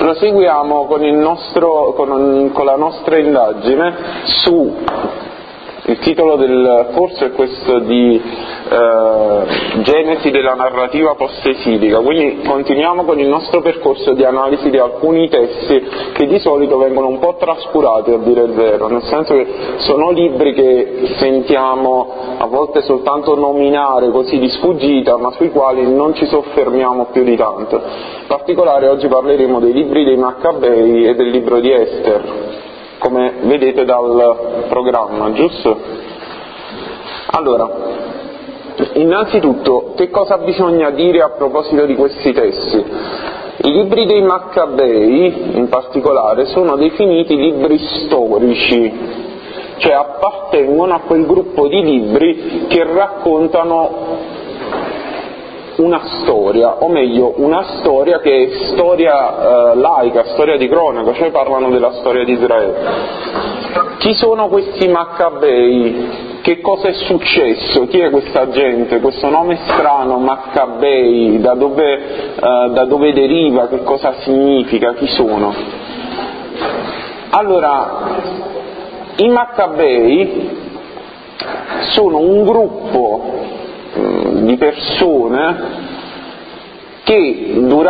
Proseguiamo con la nostra indagine su il titolo del corso è questo di Genesi della narrativa post-esilica, quindi continuiamo con il nostro percorso di analisi di alcuni testi che di solito vengono un po' trascurati, a dire il vero, nel senso che sono libri che sentiamo a volte soltanto nominare così di sfuggita, ma sui quali non ci soffermiamo più di tanto. In particolare oggi parleremo dei libri dei Maccabei e del libro di Ester, come vedete dal programma, giusto? Allora, innanzitutto, che cosa bisogna dire a proposito di questi testi? I libri dei Maccabei, in particolare, sono definiti libri storici, cioè appartengono a quel gruppo di libri che raccontano una storia, o meglio una storia che è storia laica, storia di cronaca, cioè parlano della storia di Israele. Chi sono questi Maccabei? Che cosa è successo? Chi è questa gente? Questo nome strano, Maccabei, da dove deriva? Che cosa significa? Chi sono? Allora, i Maccabei sono un gruppo di persone che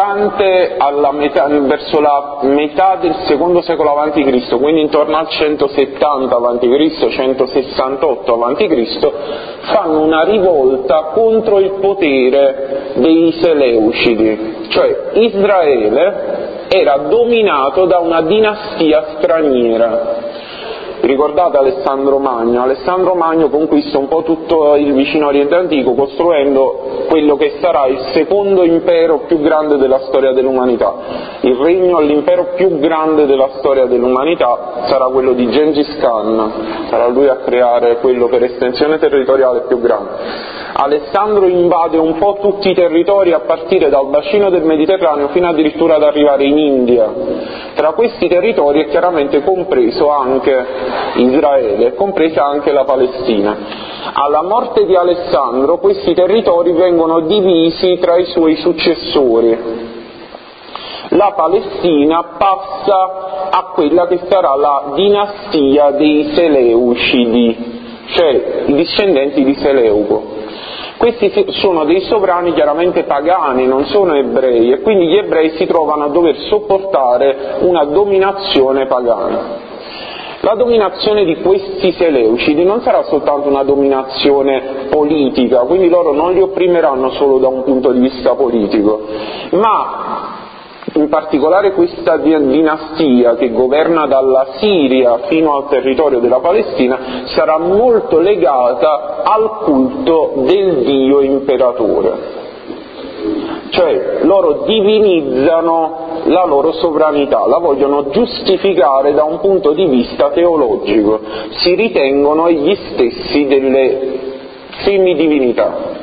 verso la metà del secondo secolo a.C., quindi intorno al 170 a.C., 168 a.C., fanno una rivolta contro il potere dei Seleucidi, cioè Israele era dominato da una dinastia straniera. Ricordate Alessandro Magno? Alessandro Magno conquista un po' tutto il vicino Oriente Antico costruendo quello che sarà il secondo impero più grande della storia dell'umanità. L'impero più grande della storia dell'umanità sarà quello di Gengis Khan, sarà lui a creare quello per estensione territoriale più grande. Alessandro invade un po' tutti i territori a partire dal bacino del Mediterraneo fino addirittura ad arrivare in India. Tra questi territori è chiaramente compreso anche Israele, compresa anche la Palestina. Alla morte di Alessandro questi territori vengono divisi tra i suoi successori. La Palestina passa a quella che sarà la dinastia dei Seleucidi, cioè i discendenti di Seleuco. Questi sono dei sovrani chiaramente pagani, non sono ebrei, e quindi gli ebrei si trovano a dover sopportare una dominazione pagana. La dominazione di questi Seleucidi non sarà soltanto una dominazione politica, quindi loro non li opprimeranno solo da un punto di vista politico, ma in particolare questa dinastia che governa dalla Siria fino al territorio della Palestina sarà molto legata al culto del Dio imperatore. Cioè loro divinizzano la loro sovranità, la vogliono giustificare da un punto di vista teologico, si ritengono egli stessi delle semidivinità.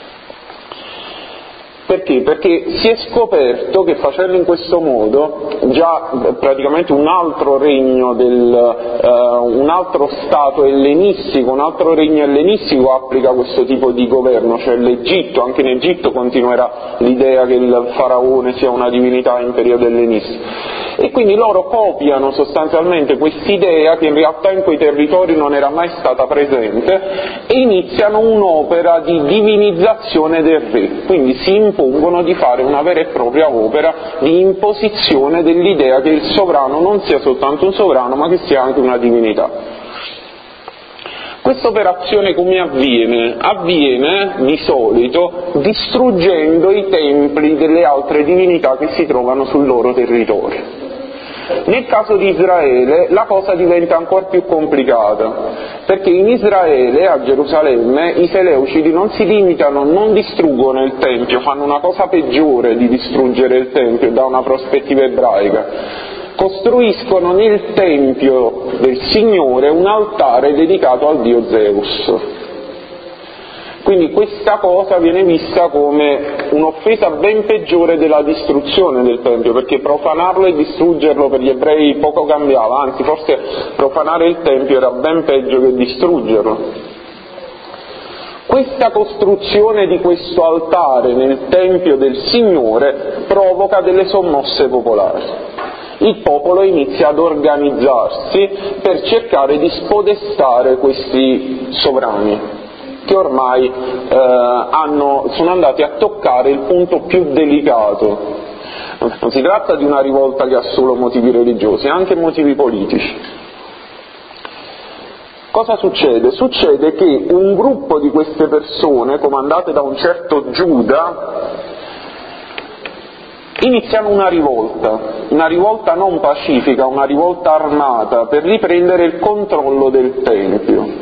Perché? Perché si è scoperto che facendo in questo modo già praticamente un altro regno un altro stato ellenistico, un altro regno ellenistico applica questo tipo di governo, cioè l'Egitto. Anche in Egitto continuerà l'idea che il faraone sia una divinità in periodo ellenistico. E quindi loro copiano sostanzialmente quest'idea che in realtà in quei territori non era mai stata presente e iniziano un'opera di divinizzazione del re, quindi si impongono di fare una vera e propria opera di imposizione dell'idea che il sovrano non sia soltanto un sovrano ma che sia anche una divinità. Questa operazione come avviene? Avviene di solito distruggendo i templi delle altre divinità che si trovano sul loro territorio. Nel caso di Israele la cosa diventa ancora più complicata, perché in Israele, a Gerusalemme, i Seleucidi non si limitano, non distruggono il Tempio, fanno una cosa peggiore di distruggere il Tempio da una prospettiva ebraica. Costruiscono nel Tempio del Signore un altare dedicato al dio Zeus. Quindi questa cosa viene vista come un'offesa ben peggiore della distruzione del Tempio, perché profanarlo e distruggerlo per gli ebrei poco cambiava, anzi forse profanare il Tempio era ben peggio che distruggerlo. Questa costruzione di questo altare nel Tempio del Signore provoca delle sommosse popolari. il popolo inizia ad organizzarsi per cercare di spodestare questi sovrani, che ormai sono andati a toccare il punto più delicato. Non si tratta di una rivolta che ha solo motivi religiosi, ha anche motivi politici. Cosa succede? Succede che un gruppo di queste persone, comandate da un certo Giuda, iniziano una rivolta non pacifica, una rivolta armata, per riprendere il controllo del Tempio.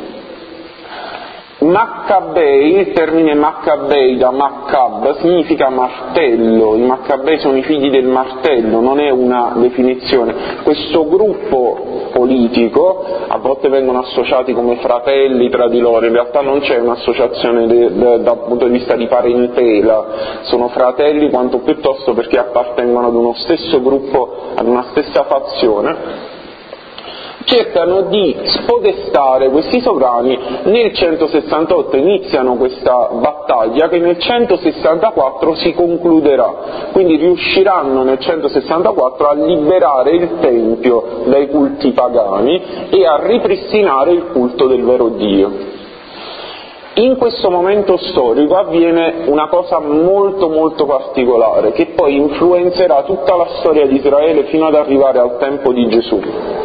Maccabei, il termine Maccabei da Maccab significa martello, i Maccabei sono i figli del martello, non è una definizione. Questo gruppo politico, a volte vengono associati come fratelli tra di loro, in realtà non c'è un'associazione dal punto di vista di parentela, sono fratelli quanto piuttosto perché appartengono ad uno stesso gruppo, ad una stessa fazione. Cercano di spodestare questi sovrani. Nel 168 iniziano questa battaglia che nel 164 si concluderà, quindi riusciranno nel 164 a liberare il Tempio dai culti pagani e a ripristinare il culto del vero Dio. In questo momento storico avviene una cosa molto molto particolare che poi influenzerà tutta la storia di Israele fino ad arrivare al tempo di Gesù.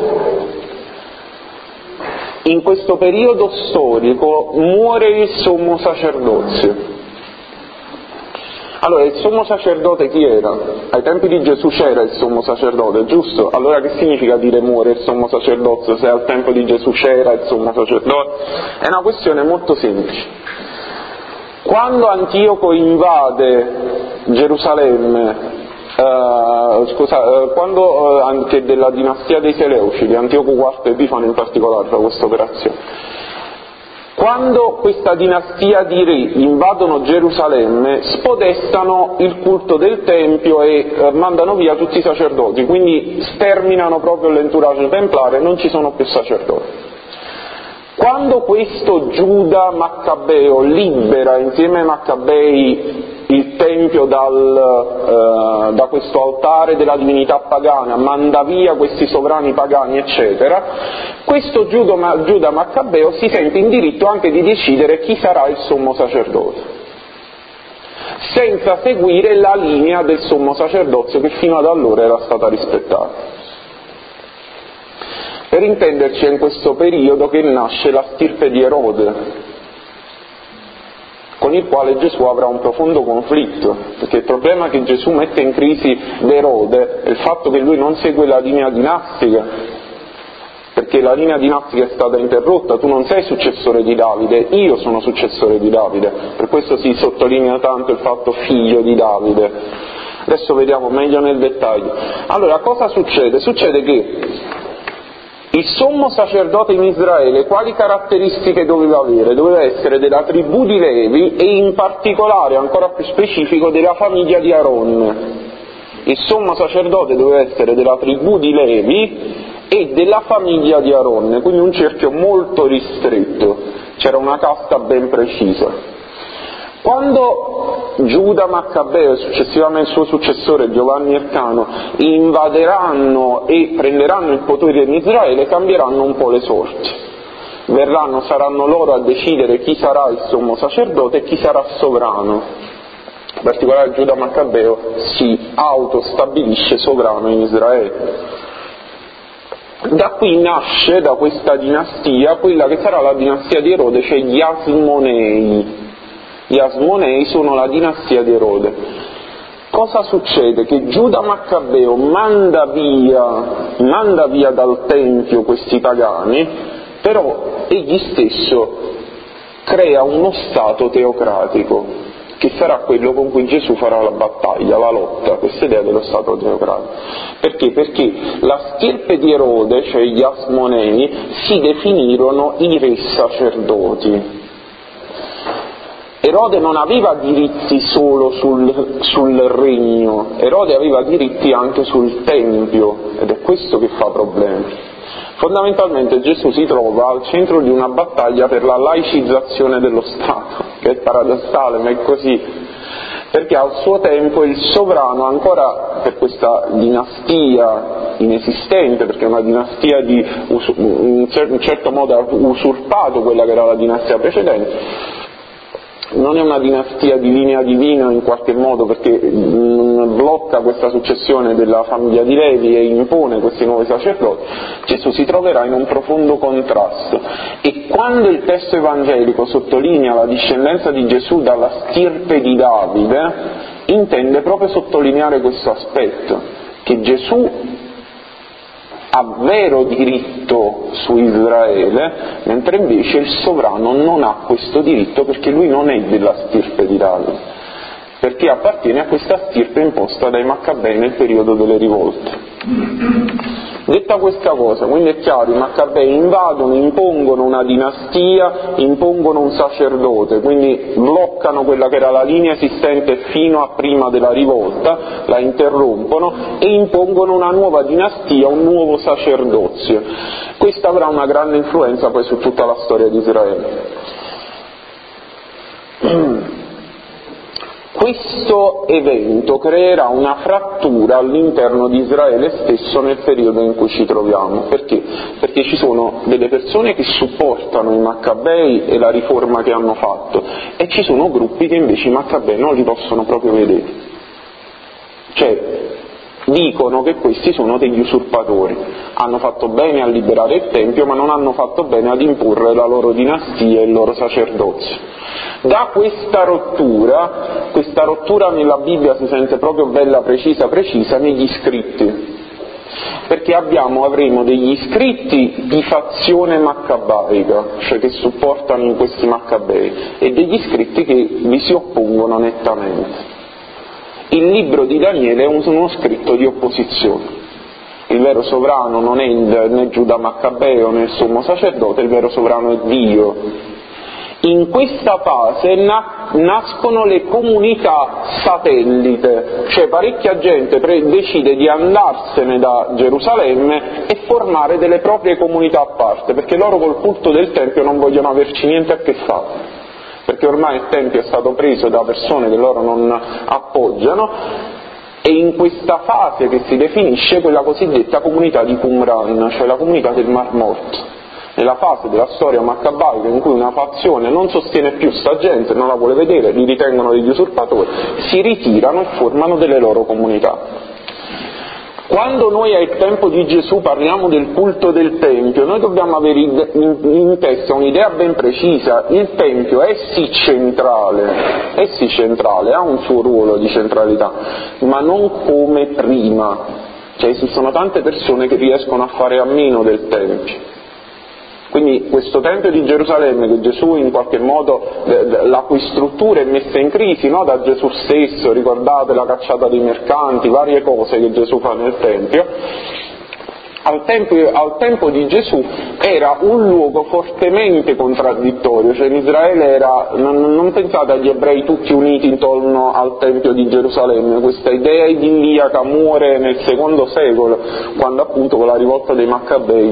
In questo periodo storico muore il sommo sacerdozio. Allora, il sommo sacerdote chi era? Ai tempi di Gesù c'era il sommo sacerdote, giusto? Allora che significa dire muore il sommo sacerdozio se al tempo di Gesù c'era il sommo sacerdote? È una questione molto semplice. Quando Antioco invade Gerusalemme, anche della dinastia dei Seleucidi, Antioco IV Epifano in particolare fa questa operazione, quando questa dinastia di re invadono Gerusalemme spodestano il culto del Tempio e mandano via tutti i sacerdoti, quindi sterminano proprio l'entourage templare, non ci sono più sacerdoti. Quando questo Giuda Maccabeo libera insieme ai Maccabei il Tempio da questo altare della divinità pagana, manda via questi sovrani pagani eccetera, questo Giuda Maccabeo si sente in diritto anche di decidere chi sarà il sommo sacerdote, senza seguire la linea del sommo sacerdozio che fino ad allora era stata rispettata. Per intenderci, è in questo periodo che nasce la stirpe di Erode, con il quale Gesù avrà un profondo conflitto, perché il problema che Gesù mette in crisi d'Erode è il fatto che lui non segue la linea dinastica, perché la linea dinastica è stata interrotta. Tu non sei successore di Davide, io sono successore di Davide, per questo si sottolinea tanto il fatto figlio di Davide. Adesso vediamo meglio nel dettaglio. Allora, cosa succede? Succede che il sommo sacerdote in Israele quali caratteristiche doveva avere? Doveva essere della tribù di Levi e in particolare, ancora più specifico, della famiglia di Aaron. Il sommo sacerdote doveva essere della tribù di Levi e della famiglia di Aaron, quindi un cerchio molto ristretto, c'era una casta ben precisa. Quando Giuda Maccabeo e successivamente il suo successore Giovanni Ercano invaderanno e prenderanno il potere in Israele, cambieranno un po' le sorti. Saranno loro a decidere chi sarà il sommo sacerdote e chi sarà sovrano. In particolare Giuda Maccabeo si autostabilisce sovrano in Israele. Da qui nasce, da questa dinastia, quella che sarà la dinastia di Erode, cioè gli Asmonei. Gli Asmonei sono la dinastia di Erode. Cosa succede? Che Giuda Maccabeo manda via dal Tempio questi pagani, però egli stesso crea uno stato teocratico, che sarà quello con cui Gesù farà la battaglia, la lotta, questa idea dello stato teocratico. Perché? Perché la stirpe di Erode, cioè gli Asmonei, si definirono i re sacerdoti. Erode non aveva diritti solo sul regno, Erode aveva diritti anche sul Tempio, ed è questo che fa problemi. Fondamentalmente Gesù si trova al centro di una battaglia per la laicizzazione dello Stato, che è paradossale, ma è così. perché al suo tempo il sovrano, ancora per questa dinastia inesistente, perché una dinastia in certo modo ha usurpato quella che era la dinastia precedente, non è una dinastia di linea divina in qualche modo, perché blocca questa successione della famiglia di Levi e impone questi nuovi sacerdoti. Gesù si troverà in un profondo contrasto, e quando il testo evangelico sottolinea la discendenza di Gesù dalla stirpe di Davide, intende proprio sottolineare questo aspetto, che Gesù ha vero diritto su Israele, mentre invece il sovrano non ha questo diritto, perché lui non è della stirpe di Davide, perché appartiene a questa stirpe imposta dai Maccabei nel periodo delle rivolte. Detta questa cosa, quindi è chiaro, i Maccabei invadono, impongono una dinastia, impongono un sacerdote, quindi bloccano quella che era la linea esistente fino a prima della rivolta, la interrompono e impongono una nuova dinastia, un nuovo sacerdozio. Questa avrà una grande influenza poi su tutta la storia di Israele. Questo evento creerà una frattura all'interno di Israele stesso nel periodo in cui ci troviamo. Perché? Perché ci sono delle persone che supportano i Maccabei e la riforma che hanno fatto, e ci sono gruppi che invece i Maccabei non li possono proprio vedere. Cioè, dicono che questi sono degli usurpatori, hanno fatto bene a liberare il Tempio, ma non hanno fatto bene ad imporre la loro dinastia e il loro sacerdozio. Da questa rottura nella Bibbia si sente proprio bella precisa negli scritti, perché avremo degli scritti di fazione maccabaica, cioè che supportano in questi Maccabei, e degli scritti che vi si oppongono nettamente. Il libro di Daniele è uno scritto di opposizione. Il vero sovrano non è né Giuda Maccabeo né il sommo sacerdote, il vero sovrano è Dio. In questa fase nascono le comunità satellite, cioè parecchia gente decide di andarsene da Gerusalemme e formare delle proprie comunità a parte, perché loro col culto del Tempio non vogliono averci niente a che fare, perché ormai il Tempio è stato preso da persone che loro non appoggiano, e in questa fase che si definisce quella cosiddetta comunità di Qumran, cioè la comunità del Mar Morto. Nella fase della storia maccabaica in cui una fazione non sostiene più sta gente, non la vuole vedere, li ritengono degli usurpatori, si ritirano e formano delle loro comunità. Quando noi al tempo di Gesù parliamo del culto del Tempio, noi dobbiamo avere in testa un'idea ben precisa: il Tempio è sì centrale, ha un suo ruolo di centralità, ma non come prima. Cioè esistono tante persone che riescono a fare a meno del Tempio. Quindi questo Tempio di Gerusalemme, che Gesù in qualche modo, la cui struttura è messa in crisi, no? Da Gesù stesso, ricordate la cacciata dei mercanti, varie cose che Gesù fa nel Tempio, al tempo di Gesù era un luogo fortemente contraddittorio, cioè in Israele non pensate agli ebrei tutti uniti intorno al Tempio di Gerusalemme, questa idea idilliaca muore nel II secolo, quando appunto con la rivolta dei Maccabei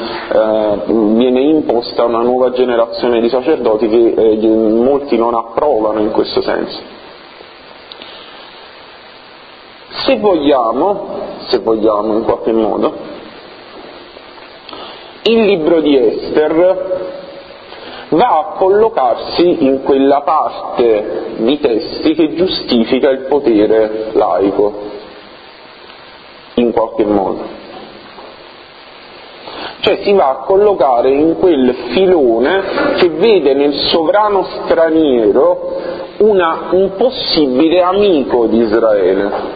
viene imposta una nuova generazione di sacerdoti che molti non approvano in questo senso. Se vogliamo in qualche modo, il libro di Ester va a collocarsi in quella parte di testi che giustifica il potere laico, in qualche modo. Cioè si va a collocare in quel filone che vede nel sovrano straniero un possibile amico di Israele.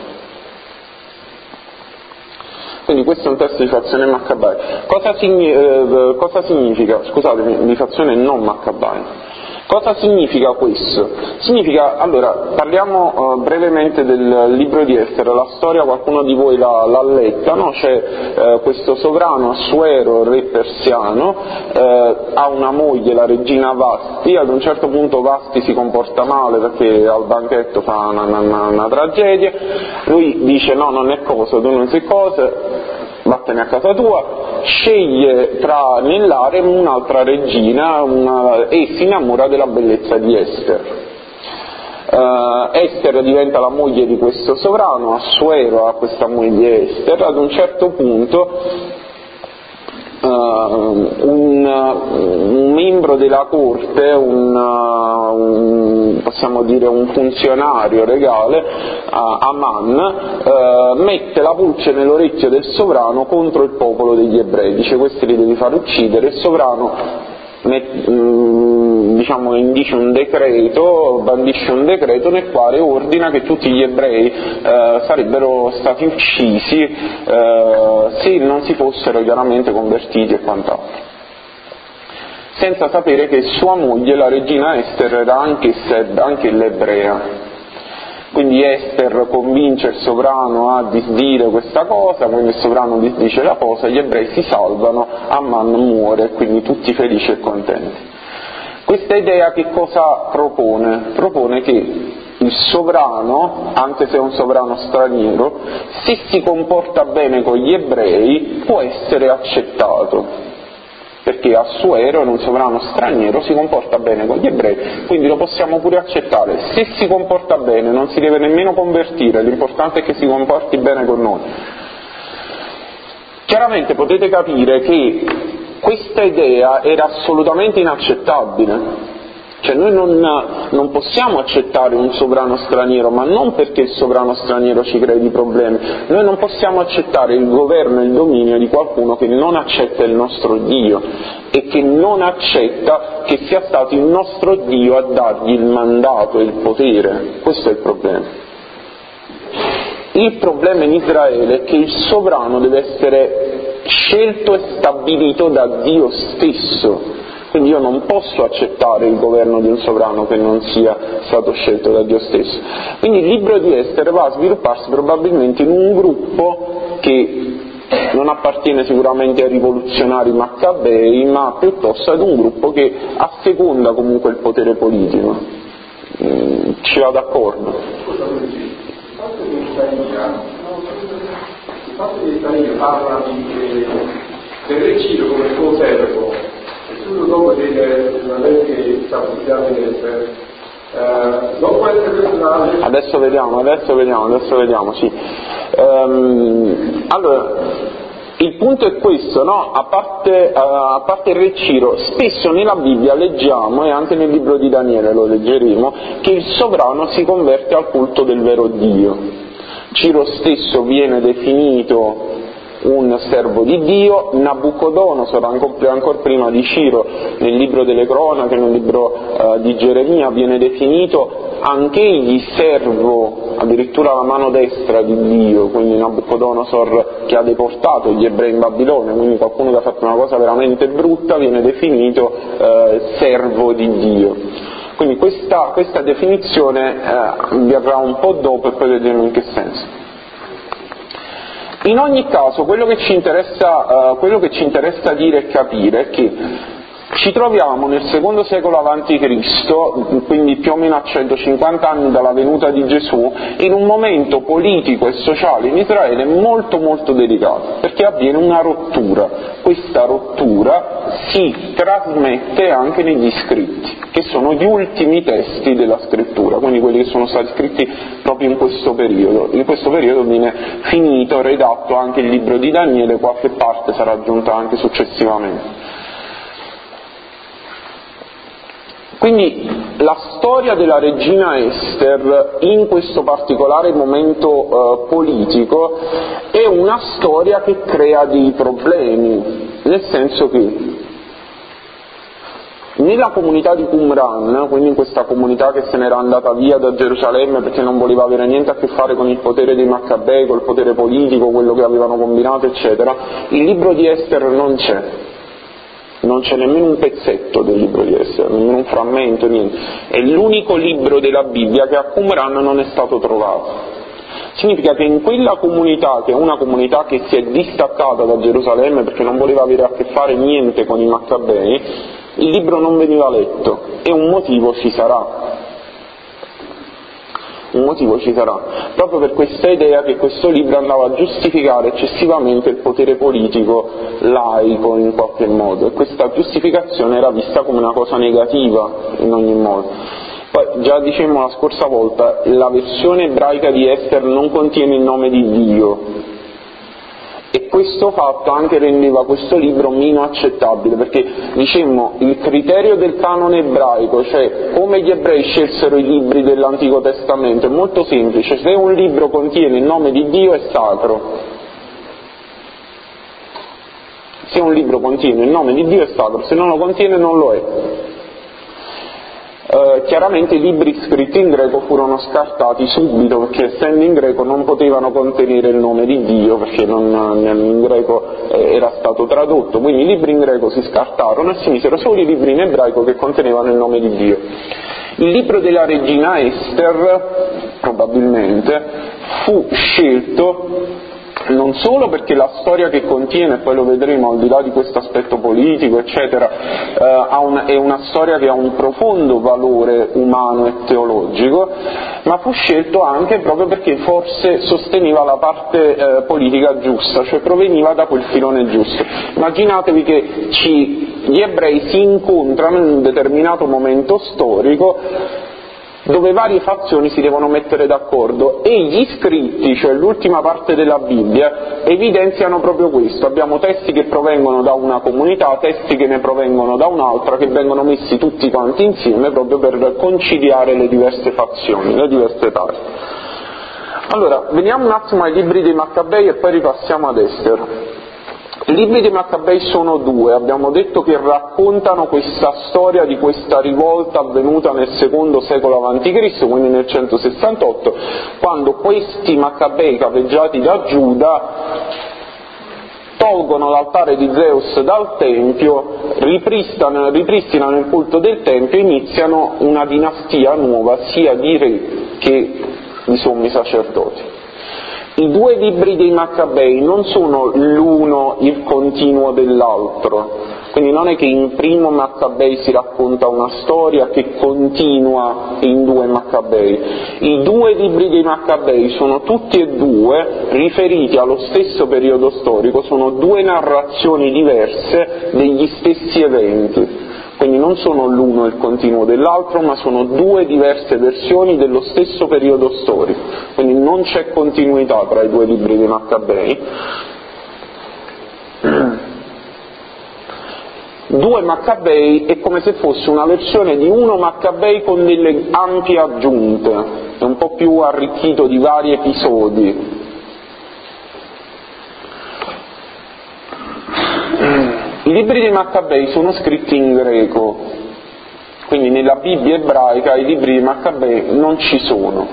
Quindi questo è un testo di fazione Maccabai. Cosa significa? Scusatemi, di fazione non Maccabai. Cosa significa questo? Significa, allora, parliamo brevemente del libro di Ester. La storia qualcuno di voi l'ha letta, no? C'è questo sovrano Assuero, re persiano, ha una moglie, la regina Vasti. Ad un certo punto Vasti si comporta male perché al banchetto fa una tragedia. Lui dice: no, non è cosa, tu non sei cosa, vattene a casa tua. Sceglie nell'harem un'altra regina e si innamora della bellezza di Ester. Ester diventa la moglie di questo sovrano, Assuero ha questa moglie Ester. Ad un certo punto un membro della corte, possiamo dire un funzionario regale, Aman, mette la pulce nell'orecchio del sovrano contro il popolo degli ebrei, dice: questi li devi far uccidere. Il sovrano indice un decreto, bandisce un decreto nel quale ordina che tutti gli ebrei sarebbero stati uccisi se non si fossero chiaramente convertiti e quant'altro, senza sapere che sua moglie, la regina Ester, era anche l'ebrea. Quindi Ester convince il sovrano a disdire questa cosa, quando il sovrano disdice la cosa, gli ebrei si salvano, Amman muore, quindi tutti felici e contenti. Questa idea che cosa propone? Propone che il sovrano, anche se è un sovrano straniero, se si comporta bene con gli ebrei può essere accettato, perché Assuero, in un sovrano straniero, si comporta bene con gli ebrei, quindi lo possiamo pure accettare. Se si comporta bene non si deve nemmeno convertire, l'importante è che si comporti bene con noi. Chiaramente potete capire che questa idea era assolutamente inaccettabile. Cioè noi non possiamo accettare un sovrano straniero, ma non perché il sovrano straniero ci crei problemi. Noi non possiamo accettare il governo e il dominio di qualcuno che non accetta il nostro Dio e che non accetta che sia stato il nostro Dio a dargli il mandato e il potere. Questo è il problema. Il problema in Israele è che il sovrano deve essere scelto e stabilito da Dio stesso. Quindi io non posso accettare il governo di un sovrano che non sia stato scelto da Dio stesso. Quindi il libro di Ester va a svilupparsi probabilmente in un gruppo che non appartiene sicuramente ai rivoluzionari maccabei, ma piuttosto ad un gruppo che asseconda comunque il potere politico. Ci va d'accordo? Il fatto che Isaia parla del regino come suo servo, subito dopo delle che sta pubblicando in essere, non può essere personale. Adesso vediamo, sì. Allora, il punto è questo, no? A parte il re Ciro, spesso nella Bibbia leggiamo, e anche nel libro di Daniele lo leggeremo, che il sovrano si converte al culto del vero Dio. Ciro stesso viene definito un servo di Dio, Nabucodonosor ancora prima di Ciro nel libro delle cronache, nel libro di Geremia, viene definito anch'egli servo, addirittura la mano destra di Dio, quindi Nabucodonosor che ha deportato gli ebrei in Babilonia, quindi qualcuno che ha fatto una cosa veramente brutta viene definito servo di Dio. Quindi questa definizione verrà un po' dopo e poi vedremo in che senso. In ogni caso, quello che ci interessa dire e capire è che ci troviamo nel secondo secolo avanti Cristo, quindi più o meno a 150 anni dalla venuta di Gesù, in un momento politico e sociale in Israele molto molto delicato, perché avviene una rottura. Questa rottura si trasmette anche negli scritti, che sono gli ultimi testi della scrittura, quindi quelli che sono stati scritti proprio in questo periodo. In questo periodo viene finito, redatto anche il libro di Daniele, qualche parte sarà aggiunta anche successivamente. Quindi la storia della regina Ester in questo particolare momento politico è una storia che crea dei problemi, nel senso che nella comunità di Qumran, quindi in questa comunità che se n'era andata via da Gerusalemme perché non voleva avere niente a che fare con il potere dei Maccabei, col potere politico, quello che avevano combinato eccetera, il libro di Ester non c'è. Non c'è nemmeno un pezzetto del libro di Ester, nemmeno un frammento, niente. È l'unico libro della Bibbia che a Qumran non è stato trovato. Significa che in quella comunità, che è una comunità che si è distaccata da Gerusalemme perché non voleva avere a che fare niente con i Maccabei, il libro non veniva letto, e un motivo ci sarà. Proprio per questa idea che questo libro andava a giustificare eccessivamente il potere politico laico in qualche modo, e questa giustificazione era vista come una cosa negativa in ogni modo. Poi già dicemmo la scorsa volta, la versione ebraica di Ester non contiene il nome di Dio, e questo fatto anche rendeva questo libro meno accettabile, perché dicemmo il criterio del canone ebraico, cioè come gli ebrei scelsero i libri dell'Antico Testamento, è molto semplice: se un libro contiene il nome di Dio è sacro. Se un libro contiene il nome di Dio è sacro, se non lo contiene non lo è. Chiaramente i libri scritti in greco furono scartati subito, perché essendo in greco non potevano contenere il nome di Dio, perché in greco era stato tradotto, quindi i libri in greco si scartarono e si misero solo i libri in ebraico che contenevano il nome di Dio. Il libro della regina Ester, probabilmente, fu scelto non solo perché la storia che contiene, poi lo vedremo al di là di questo aspetto politico eccetera, è una storia che ha un profondo valore umano e teologico, ma fu scelto anche proprio perché forse sosteneva la parte politica giusta, cioè proveniva da quel filone giusto. Immaginatevi che gli ebrei si incontrano in un determinato momento storico dove varie fazioni si devono mettere d'accordo, e gli scritti, cioè l'ultima parte della Bibbia, evidenziano proprio questo. Abbiamo testi che provengono da una comunità, testi che ne provengono da un'altra, che vengono messi tutti quanti insieme proprio per conciliare le diverse fazioni, le diverse parti. Allora, veniamo un attimo ai libri dei Maccabei e poi ripassiamo ad Ester. I libri dei Maccabei sono due, abbiamo detto che raccontano questa storia di questa rivolta avvenuta nel secondo secolo a.C., quindi nel 168, quando questi Maccabei capeggiati da Giuda tolgono l'altare di Zeus dal Tempio, ripristinano il culto del Tempio e iniziano una dinastia nuova sia di re che di sommi sacerdoti. I due libri dei Maccabei non sono l'uno il continuo dell'altro, quindi non è che in primo Maccabei si racconta una storia che continua in due Maccabei. I due libri dei Maccabei sono tutti e due riferiti allo stesso periodo storico, sono due narrazioni diverse degli stessi eventi. Quindi non sono l'uno il continuo dell'altro, ma sono due diverse versioni dello stesso periodo storico. Quindi non c'è continuità tra i due libri dei Maccabei. Due Maccabei è come se fosse una versione di uno Maccabei con delle ampie aggiunte, è un po' più arricchito di vari episodi. I libri dei Maccabei sono scritti in greco, quindi nella Bibbia ebraica i libri dei Maccabei non ci sono.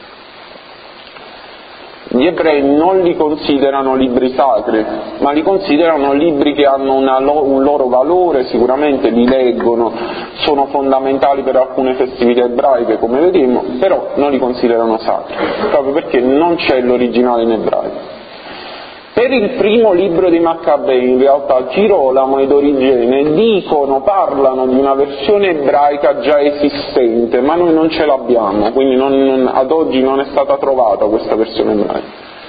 Gli ebrei non li considerano libri sacri, ma li considerano libri che hanno un loro valore, sicuramente li leggono, sono fondamentali per alcune festività ebraiche, come vedremo, però non li considerano sacri, proprio perché non c'è l'originale in ebraico. Per il primo libro dei Maccabei, in realtà, Girolamo ed Origene parlano di una versione ebraica già esistente, ma noi non ce l'abbiamo, quindi ad oggi non è stata trovata questa versione ebraica.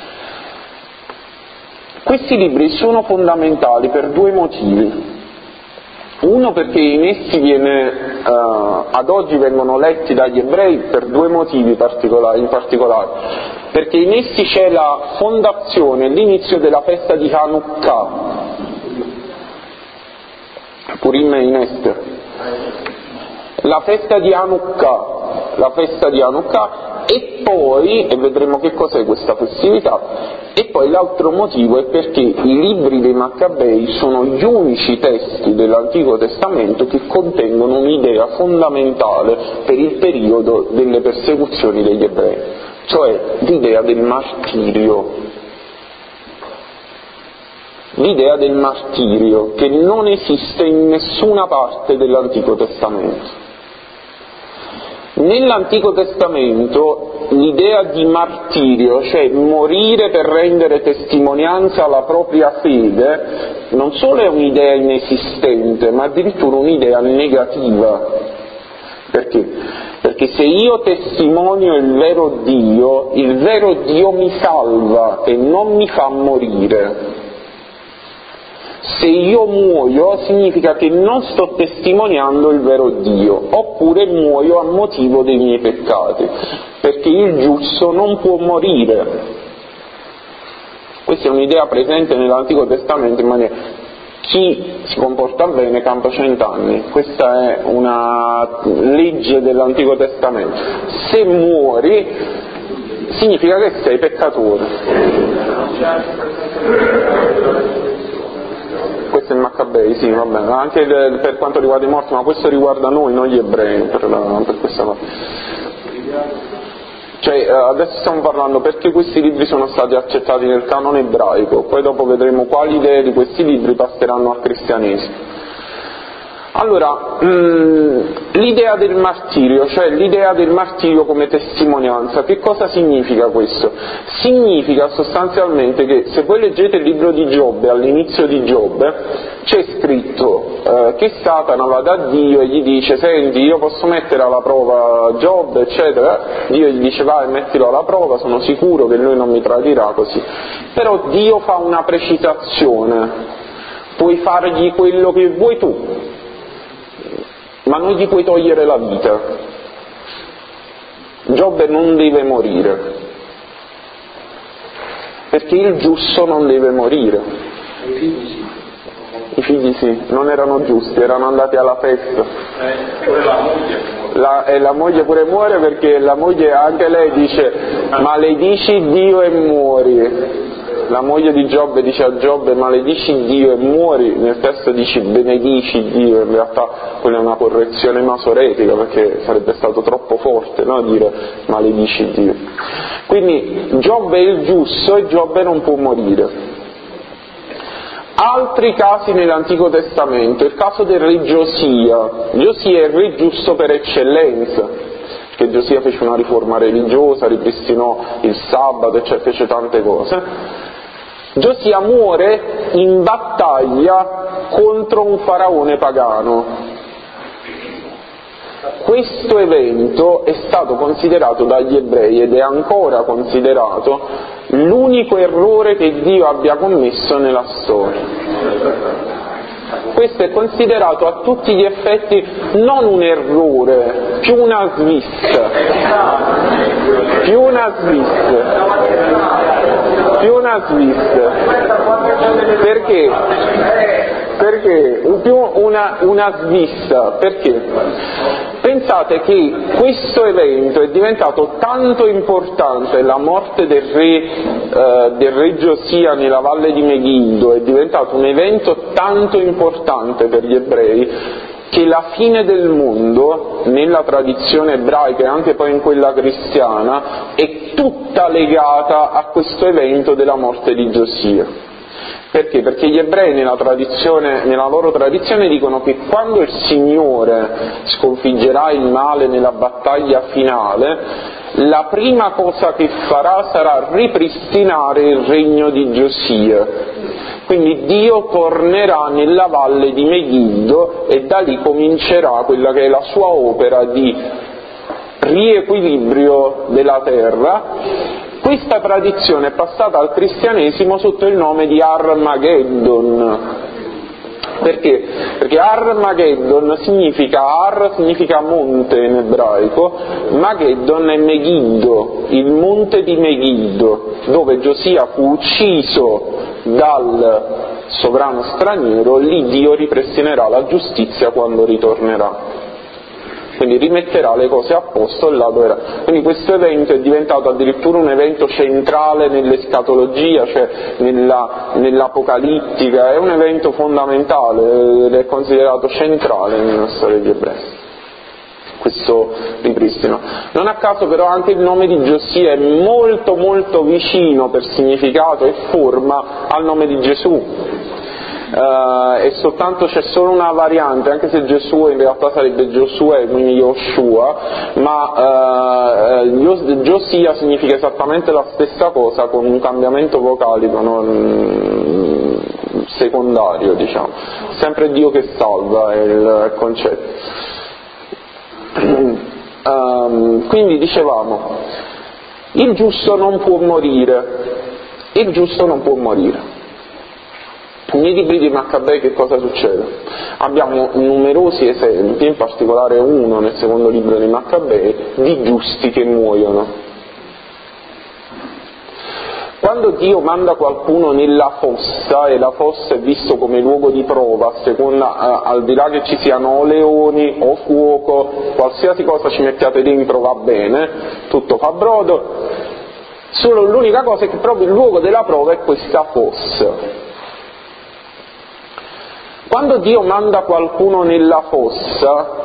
Questi libri sono fondamentali per due motivi. Uno, perché in essi ad oggi vengono letti dagli ebrei per due motivi in particolare, perché in essi c'è la fondazione, l'inizio della festa di Hanukkah, Purim in Ester, la festa di Hanukkah, e poi, e vedremo che cos'è questa festività, e poi l'altro motivo è perché i libri dei Maccabei sono gli unici testi dell'Antico Testamento che contengono un'idea fondamentale per il periodo delle persecuzioni degli ebrei, cioè l'idea del martirio. L'idea del martirio che non esiste in nessuna parte dell'Antico Testamento. Nell'Antico Testamento l'idea di martirio, cioè morire per rendere testimonianza alla propria fede, non solo è un'idea inesistente, ma addirittura un'idea negativa. Perché? Perché se io testimonio il vero Dio mi salva e non mi fa morire. Se io muoio significa che non sto testimoniando il vero Dio, oppure muoio a motivo dei miei peccati, perché il giusto non può morire. Questa è un'idea presente nell'Antico Testamento in maniera: chi si comporta bene campa 100 anni. Questa è una legge dell'Antico Testamento. Se muori significa che sei peccatore. Questo è il Maccabei, sì, va bene, anche per quanto riguarda i morti, ma questo riguarda noi, non gli ebrei, per questa cosa. Cioè, adesso stiamo parlando perché questi libri sono stati accettati nel canone ebraico, poi dopo vedremo quali idee di questi libri passeranno al cristianesimo. Allora, l'idea del martirio, cioè l'idea del martirio come testimonianza, che cosa significa questo? Significa sostanzialmente che se voi leggete il libro di Giobbe, all'inizio di Giobbe, c'è scritto che Satana va da Dio e gli dice: senti, io posso mettere alla prova Giobbe, eccetera. Dio gli dice: vai, mettilo alla prova, sono sicuro che lui non mi tradirà, così. Però Dio fa una precisazione: puoi fargli quello che vuoi tu, ma non gli puoi togliere la vita. Giobbe non deve morire, perché il giusto non deve morire. I figli sì, non erano giusti, erano andati alla festa. La moglie pure muore, perché la moglie, anche lei dice: maledici Dio e muori. La moglie di Giobbe dice a Giobbe: maledici Dio e muori. Nel testo dice benedici Dio, in realtà quella è una correzione masoretica, perché sarebbe stato troppo forte, no, dire maledici Dio. Quindi Giobbe è il giusto e Giobbe non può morire. Altri casi nell'Antico Testamento: il caso del re Giosia. Giosia è il re giusto per eccellenza, che Giosia fece una riforma religiosa, ripristinò il sabato, cioè fece tante cose. Giosia muore in battaglia contro un faraone pagano. Questo evento è stato considerato dagli ebrei, ed è ancora considerato, l'unico errore che Dio abbia commesso nella storia. Questo è considerato a tutti gli effetti non un errore, più una svista. Perché? Perché? Più una svista. Perché? Pensate che questo evento è diventato tanto importante, la morte del re Giosia nella valle di Megiddo è diventato un evento tanto importante per gli ebrei, che la fine del mondo, nella tradizione ebraica e anche poi in quella cristiana, è tutta legata a questo evento della morte di Giosia. Perché? Perché gli ebrei nella loro tradizione dicono che quando il Signore sconfiggerà il male nella battaglia finale, la prima cosa che farà sarà ripristinare il regno di Giosia. Quindi Dio tornerà nella valle di Megiddo e da lì comincerà quella che è la sua opera di riequilibrio della terra. Questa tradizione è passata al cristianesimo sotto il nome di Armageddon. Perché? Perché Armageddon significa monte in ebraico, Mageddon è Megiddo, il monte di Megiddo, dove Giosia fu ucciso dal sovrano straniero. Lì Dio ripristinerà la giustizia quando ritornerà. Quindi rimetterà le cose a posto là dove era. Quindi questo evento è diventato addirittura un evento centrale nell'escatologia, cioè nell'apocalittica, è un evento fondamentale ed è considerato centrale nella storia degli ebrei, questo ripristino. Non a caso però anche il nome di Giosia è molto molto vicino per significato e forma al nome di Gesù. E soltanto c'è solo una variante, anche se Gesù in realtà sarebbe Giosuè, quindi Yoshua, ma Giosia significa esattamente la stessa cosa, con un cambiamento vocalico secondario, diciamo. Sempre Dio che salva è il concetto. Quindi dicevamo, il giusto non può morire. Nei libri di Maccabei che cosa succede? Abbiamo numerosi esempi, in particolare uno nel secondo libro di Maccabei, di giusti che muoiono. Quando Dio manda qualcuno nella fossa, e la fossa è visto come luogo di prova, a seconda, al di là che ci siano o leoni o fuoco, qualsiasi cosa ci mettiate dentro va bene, tutto fa brodo, solo l'unica cosa è che proprio il luogo della prova è questa fossa. Quando Dio manda qualcuno nella fossa,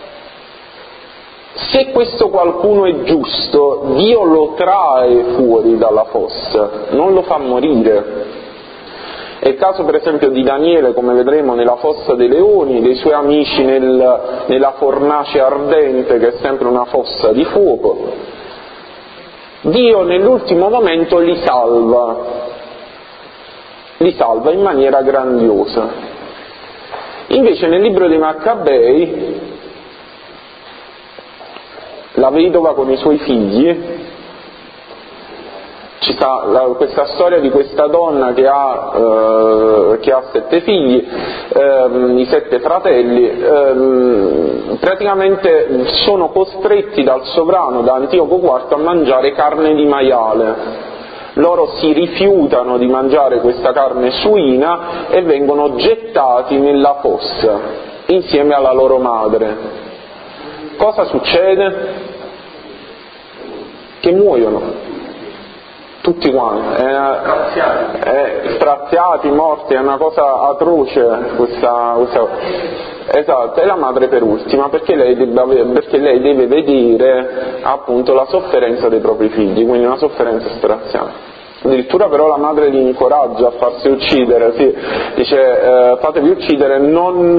se questo qualcuno è giusto, Dio lo trae fuori dalla fossa, non lo fa morire. È il caso per esempio di Daniele, come vedremo nella fossa dei leoni, dei suoi amici nella fornace ardente, che è sempre una fossa di fuoco. Dio nell'ultimo momento li salva in maniera grandiosa. Invece nel libro dei Maccabei la vedova con i suoi figli, ci sta questa storia di questa donna che ha 7 figli, i 7 fratelli, praticamente sono costretti dal sovrano, da Antioco IV, a mangiare carne di maiale. Loro si rifiutano di mangiare questa carne suina e vengono gettati nella fossa insieme alla loro madre. Cosa succede? Che muoiono tutti quanti, straziati, morti, è una cosa atroce questa. Esatto, è la madre per ultima, perché lei deve vedere appunto la sofferenza dei propri figli, quindi una sofferenza straziante. Addirittura però la madre li incoraggia a farsi uccidere, sì, dice fatevi uccidere, non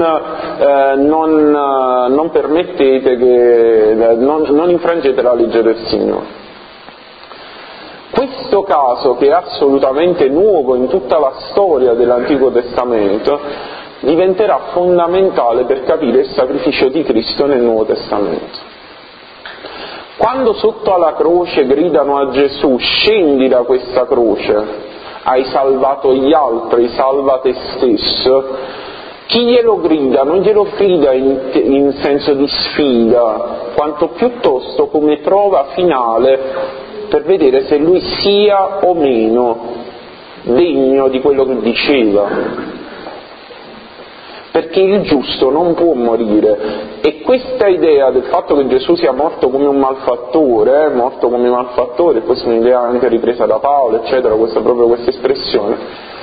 permettete non infrangete la legge del Signore. Questo caso, che è assolutamente nuovo in tutta la storia dell'Antico Testamento, diventerà fondamentale per capire il sacrificio di Cristo nel Nuovo Testamento. Quando sotto alla croce gridano a Gesù: scendi da questa croce, hai salvato gli altri, salva te stesso, chi glielo grida non glielo grida in senso di sfida, quanto piuttosto come prova finale per vedere se lui sia o meno degno di quello che diceva. Perché il giusto non può morire, e questa idea del fatto che Gesù sia morto come un malfattore, questa è un'idea anche ripresa da Paolo, eccetera, proprio questa espressione,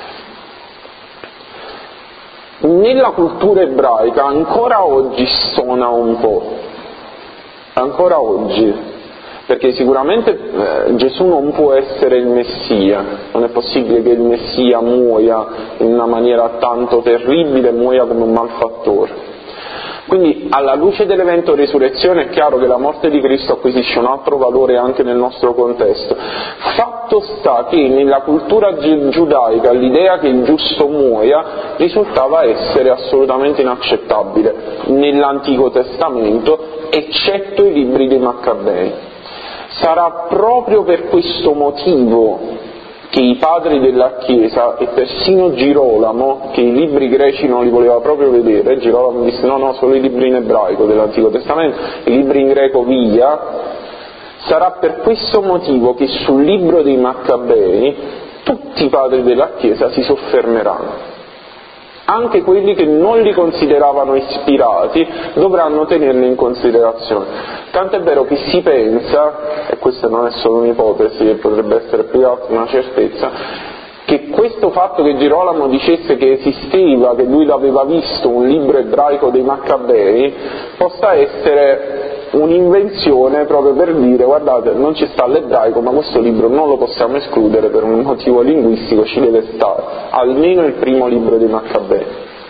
nella cultura ebraica ancora oggi stona un po', ancora oggi, perché sicuramente Gesù non può essere il Messia, non è possibile che il Messia muoia in una maniera tanto terribile, muoia come un malfattore. Quindi alla luce dell'evento resurrezione è chiaro che la morte di Cristo acquisisce un altro valore anche nel nostro contesto. Fatto sta che nella cultura giudaica l'idea che il giusto muoia risultava essere assolutamente inaccettabile nell'Antico Testamento, eccetto i libri dei Maccabei. Sarà proprio per questo motivo che i padri della Chiesa, e persino Girolamo, che i libri greci non li voleva proprio vedere, Girolamo disse no, solo i libri in ebraico dell'Antico Testamento, i libri in greco via, sarà per questo motivo che sul libro dei Maccabei tutti i padri della Chiesa si soffermeranno. Anche quelli che non li consideravano ispirati dovranno tenerli in considerazione. Tanto è vero che si pensa, e questa non è solo un'ipotesi, potrebbe essere più che altro una certezza, che questo fatto che Girolamo dicesse che esisteva, che lui l'aveva visto, un libro ebraico dei Maccabei, possa essere un'invenzione proprio per dire guardate, non ci sta l'ebraico, ma questo libro non lo possiamo escludere per un motivo linguistico, ci deve stare almeno il primo libro dei Maccabei.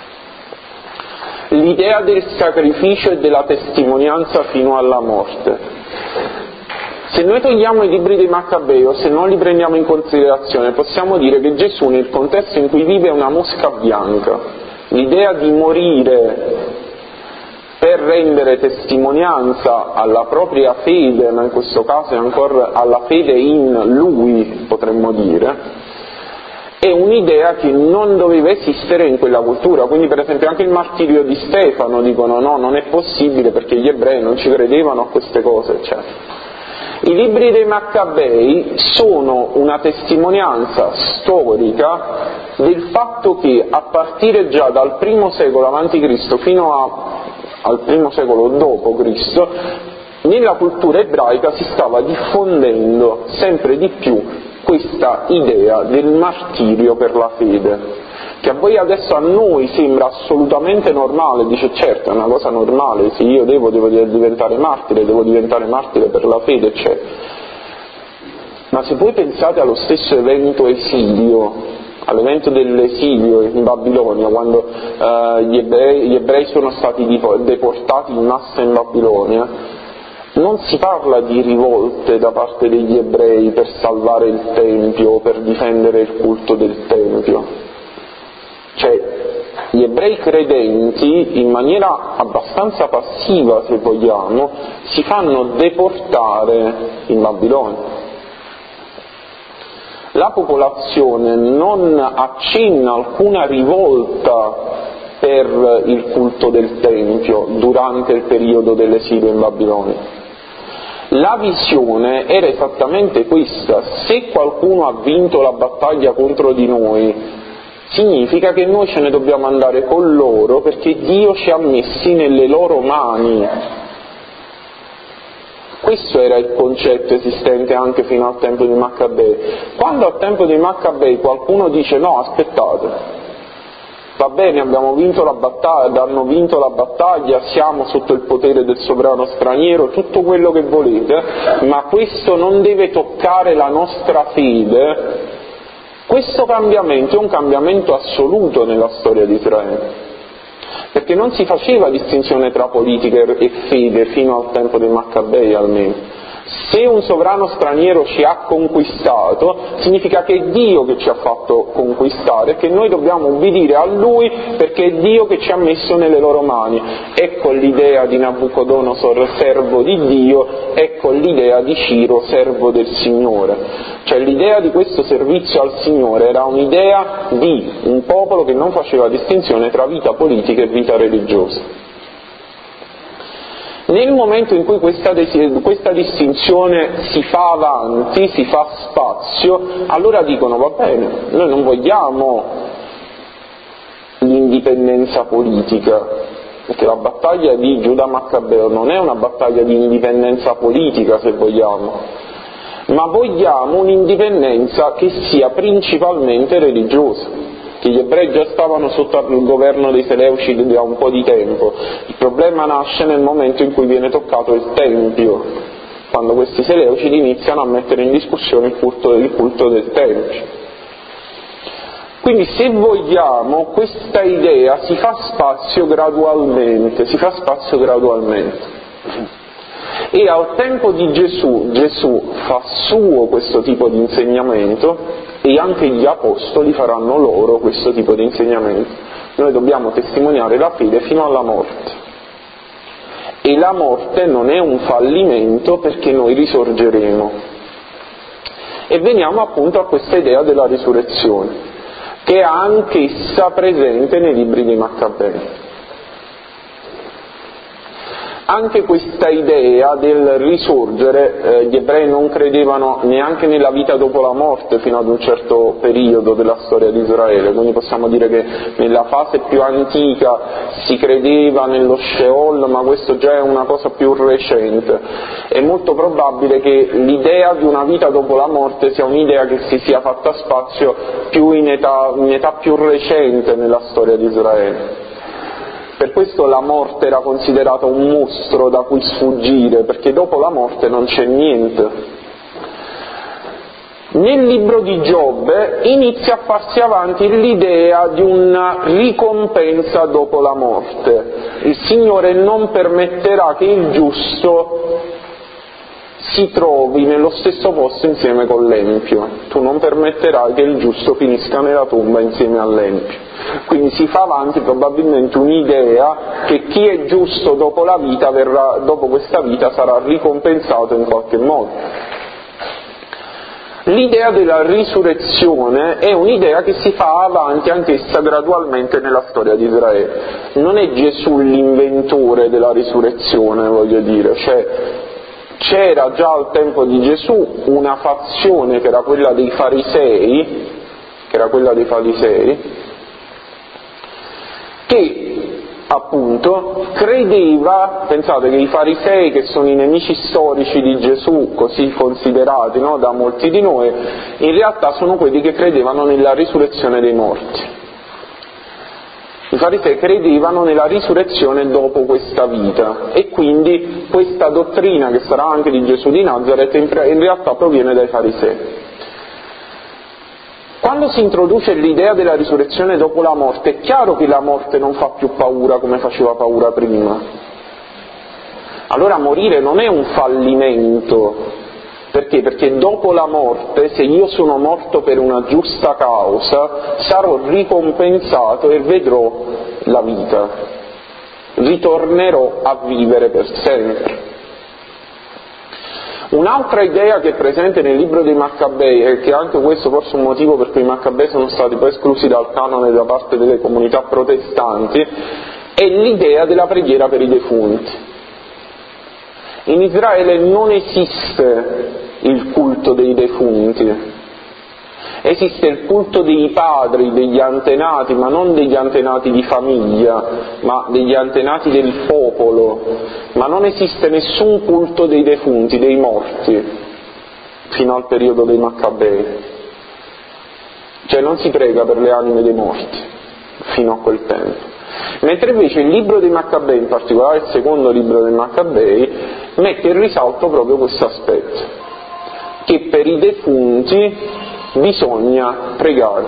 L'idea del sacrificio e della testimonianza fino alla morte. Se noi togliamo i libri dei Maccabei o se non li prendiamo in considerazione, possiamo dire che Gesù nel contesto in cui vive è una mosca bianca. L'idea di morire per rendere testimonianza alla propria fede, ma in questo caso è ancora alla fede in Lui, potremmo dire, è un'idea che non doveva esistere in quella cultura. Quindi per esempio anche il martirio di Stefano dicono no, non è possibile perché gli ebrei non ci credevano a queste cose, eccetera. I libri dei Maccabei sono una testimonianza storica del fatto che a partire già dal I secolo a.C. fino al I secolo d.C. nella cultura ebraica si stava diffondendo sempre di più questa idea del martirio per la fede, che a voi adesso, a noi sembra assolutamente normale. Dice certo, è una cosa normale, se io devo diventare martire per la fede, eccetera. Ma se voi pensate allo stesso evento esilio, all'evento dell'esilio in Babilonia, quando gli ebrei sono stati deportati in massa in Babilonia, non si parla di rivolte da parte degli ebrei per salvare il Tempio o per difendere il culto del Tempio. Cioè, gli ebrei credenti, in maniera abbastanza passiva se vogliamo, si fanno deportare in Babilonia. La popolazione non accenna alcuna rivolta per il culto del Tempio durante il periodo dell'esilio in Babilonia. La visione era esattamente questa: se qualcuno ha vinto la battaglia contro di noi, significa che noi ce ne dobbiamo andare con loro perché Dio ci ha messi nelle loro mani. Questo era il concetto esistente anche fino al tempo di Maccabei. Quando al tempo di Maccabei qualcuno dice no, aspettate, va bene, hanno vinto la battaglia, siamo sotto il potere del sovrano straniero, tutto quello che volete, ma questo non deve toccare la nostra fede. Questo cambiamento è un cambiamento assoluto nella storia di Israele, perché non si faceva distinzione tra politica e fede fino al tempo dei Maccabei almeno. Se un sovrano straniero ci ha conquistato, significa che è Dio che ci ha fatto conquistare e che noi dobbiamo ubbidire a Lui perché è Dio che ci ha messo nelle loro mani. Ecco l'idea di Nabucodonosor, servo di Dio, ecco l'idea di Ciro, servo del Signore. Cioè l'idea di questo servizio al Signore era un'idea di un popolo che non faceva distinzione tra vita politica e vita religiosa. Nel momento in cui questa distinzione si fa avanti, si fa spazio, allora dicono va bene, noi non vogliamo l'indipendenza politica, perché la battaglia di Giuda Maccabeo non è una battaglia di indipendenza politica, se vogliamo, ma vogliamo un'indipendenza che sia principalmente religiosa. Che gli ebrei già stavano sotto il governo dei Seleucidi da un po' di tempo. Il problema nasce nel momento in cui viene toccato il Tempio, quando questi Seleucidi iniziano a mettere in discussione il culto del Tempio. Quindi se vogliamo questa idea si fa spazio gradualmente. E al tempo di Gesù fa suo questo tipo di insegnamento e anche gli apostoli faranno loro questo tipo di insegnamento. Noi dobbiamo testimoniare la fede fino alla morte. E la morte non è un fallimento perché noi risorgeremo. E veniamo appunto a questa idea della risurrezione, che è anch'essa presente nei libri dei Maccabei. Anche questa idea del risorgere, gli ebrei non credevano neanche nella vita dopo la morte fino ad un certo periodo della storia di Israele, quindi possiamo dire che nella fase più antica si credeva nello Sheol, ma questo già è una cosa più recente. È molto probabile che l'idea di una vita dopo la morte sia un'idea che si sia fatta spazio più in età più recente nella storia di Israele. Per questo la morte era considerata un mostro da cui sfuggire, perché dopo la morte non c'è niente. Nel libro di Giobbe inizia a farsi avanti l'idea di una ricompensa dopo la morte. Il Signore non permetterà che il giusto si trovi nello stesso posto insieme con l'empio. Tu non permetterai che il giusto finisca nella tomba insieme all'empio. Quindi si fa avanti probabilmente un'idea che chi è giusto dopo la vita dopo questa vita sarà ricompensato in qualche modo. L'idea della risurrezione è un'idea che si fa avanti anch'essa gradualmente nella storia di Israele. Non è Gesù l'inventore della risurrezione, voglio dire, cioè c'era già al tempo di Gesù una fazione che era quella dei farisei, che appunto credeva, pensate che i farisei, che sono i nemici storici di Gesù, così considerati, no, da molti di noi, in realtà sono quelli che credevano nella risurrezione dei morti. I farisei credevano nella risurrezione dopo questa vita e quindi questa dottrina, che sarà anche di Gesù di Nazaret, in realtà proviene dai farisei. Quando si introduce l'idea della risurrezione dopo la morte, è chiaro che la morte non fa più paura come faceva paura prima. Allora morire non è un fallimento. Perché? Perché dopo la morte, se io sono morto per una giusta causa, sarò ricompensato e vedrò la vita. Ritornerò a vivere per sempre. Un'altra idea che è presente nel libro dei Maccabei, e che anche questo forse è un motivo per cui i Maccabei sono stati poi esclusi dal canone da parte delle comunità protestanti, è l'idea della preghiera per i defunti. In Israele non esiste il culto dei defunti, esiste il culto dei padri, degli antenati, ma non degli antenati di famiglia, ma degli antenati del popolo, ma non esiste nessun culto dei defunti, dei morti, fino al periodo dei Maccabei. Cioè non si prega per le anime dei morti, fino a quel tempo. Mentre invece il libro dei Maccabei, in particolare il secondo libro dei Maccabei, mette in risalto proprio questo aspetto, che per i defunti bisogna pregare.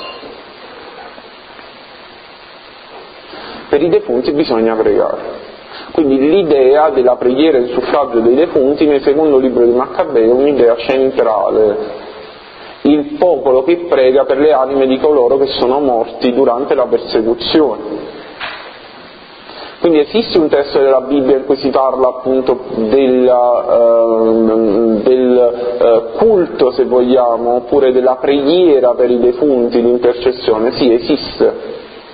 Per i defunti bisogna pregare. Quindi l'idea della preghiera in suffragio dei defunti nel secondo libro di Maccabei è un'idea centrale. Il popolo che prega per le anime di coloro che sono morti durante la persecuzione. Quindi esiste un testo della Bibbia in cui si parla appunto del culto, se vogliamo, oppure della preghiera per i defunti, l'intercessione? Sì, esiste.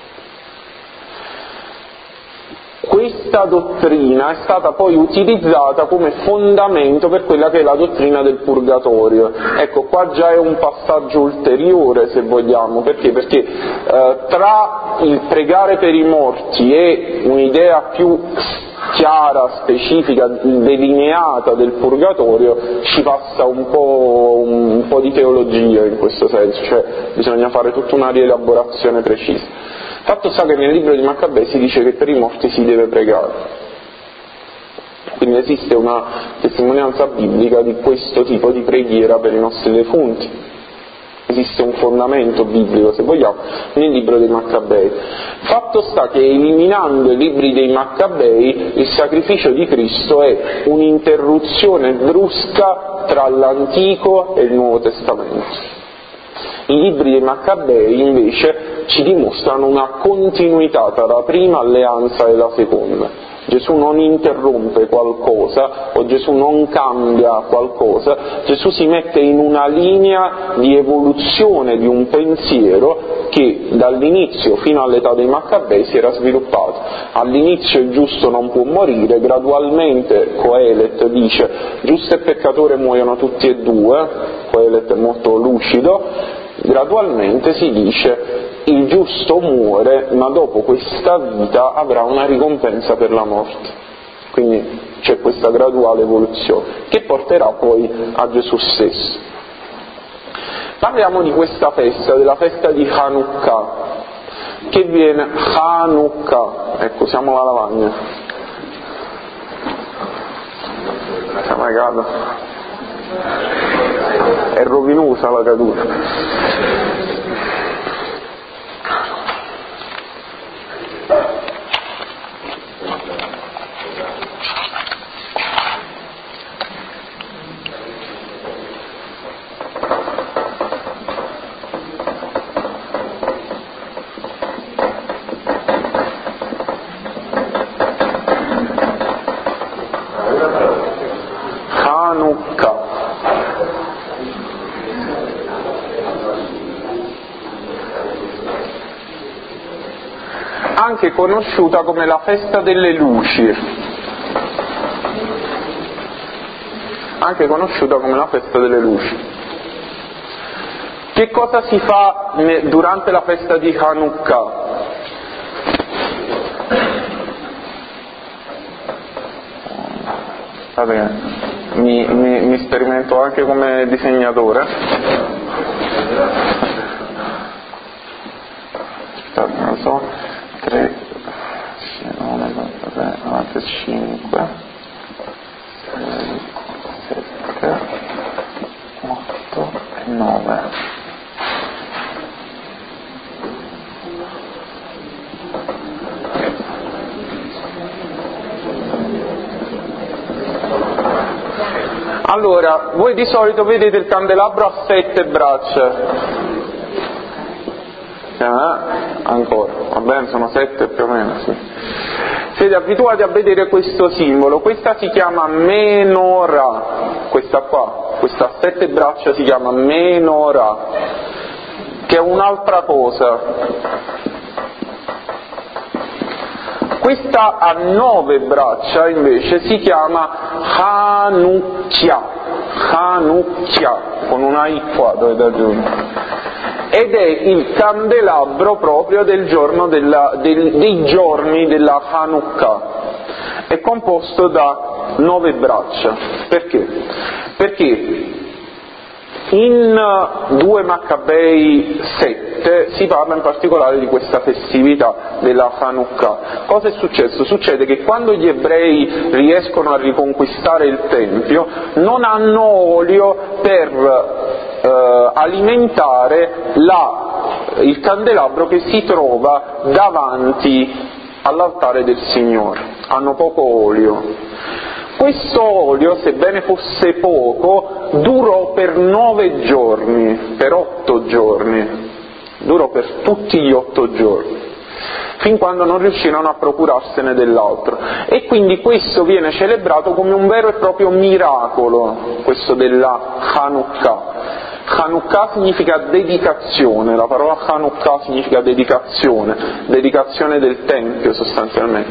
Questa dottrina è stata poi utilizzata come fondamento per quella che è la dottrina del purgatorio. Ecco, qua già è un passaggio ulteriore, se vogliamo. Perché? Perché tra il pregare per i morti e un'idea più chiara, specifica, delineata del purgatorio, ci passa un po' di teologia in questo senso, cioè bisogna fare tutta una rielaborazione precisa. Fatto sta che nel libro di Maccabei si dice che per i morti si deve pregare. Quindi esiste una testimonianza biblica di questo tipo di preghiera per i nostri defunti. Esiste un fondamento biblico, se vogliamo, nel libro dei Maccabei. Fatto sta che eliminando i libri dei Maccabei, il sacrificio di Cristo è un'interruzione brusca tra l'Antico e il Nuovo Testamento. I libri dei Maccabei invece ci dimostrano una continuità tra la prima alleanza e la seconda. Gesù non interrompe qualcosa o Gesù non cambia qualcosa, Gesù si mette in una linea di evoluzione di un pensiero che dall'inizio fino all'età dei Maccabei si era sviluppato. All'inizio il giusto non può morire, gradualmente Coelet dice giusto e peccatore muoiono tutti e due, Coelet è molto lucido, gradualmente si dice il giusto muore, ma dopo questa vita avrà una ricompensa per la morte. Quindi c'è questa graduale evoluzione, che porterà poi a Gesù stesso. Parliamo di questa festa, della festa di Hanukkah, che viene Hanukkah, ecco, siamo alla lavagna. Siamo a casa. È rovinosa la caduta. anche conosciuta come la festa delle luci. Anche conosciuta come la festa delle luci. Che cosa si fa durante la festa di Hanukkah? Mi sperimento anche come disegnatore. Non lo so, 3, 9, 93, 95, 6, 7, 8 e 9. Allora, voi di solito vedete il candelabro a 7 braccia. Ancora, va bene, sono 7 più o meno, sì. Siete abituati a vedere questo simbolo, questa si chiama menorah, questa qua, questa a 7 braccia si chiama menorah, che è un'altra cosa. Questa a 9 braccia invece si chiama Hanukkah, con una I qua dovete aggiungere. Ed è il candelabro proprio del giorno dei giorni della Hanukkah. È composto da 9 braccia. Perché? Perché in 2 Maccabei 7 si parla in particolare di questa festività della Hanukkah. Cosa è successo? Succede che quando gli ebrei riescono a riconquistare il Tempio non hanno olio per alimentare il candelabro che si trova davanti all'altare del Signore. Hanno poco olio. Questo olio, sebbene fosse poco, durò per 9 giorni, per 8 giorni, durò per tutti gli 8 giorni, fin quando non riuscirono a procurarsene dell'altro. E quindi questo viene celebrato come un vero e proprio miracolo, questo della Hanukkah. Hanukkah significa dedicazione, la parola Hanukkah significa dedicazione del Tempio sostanzialmente.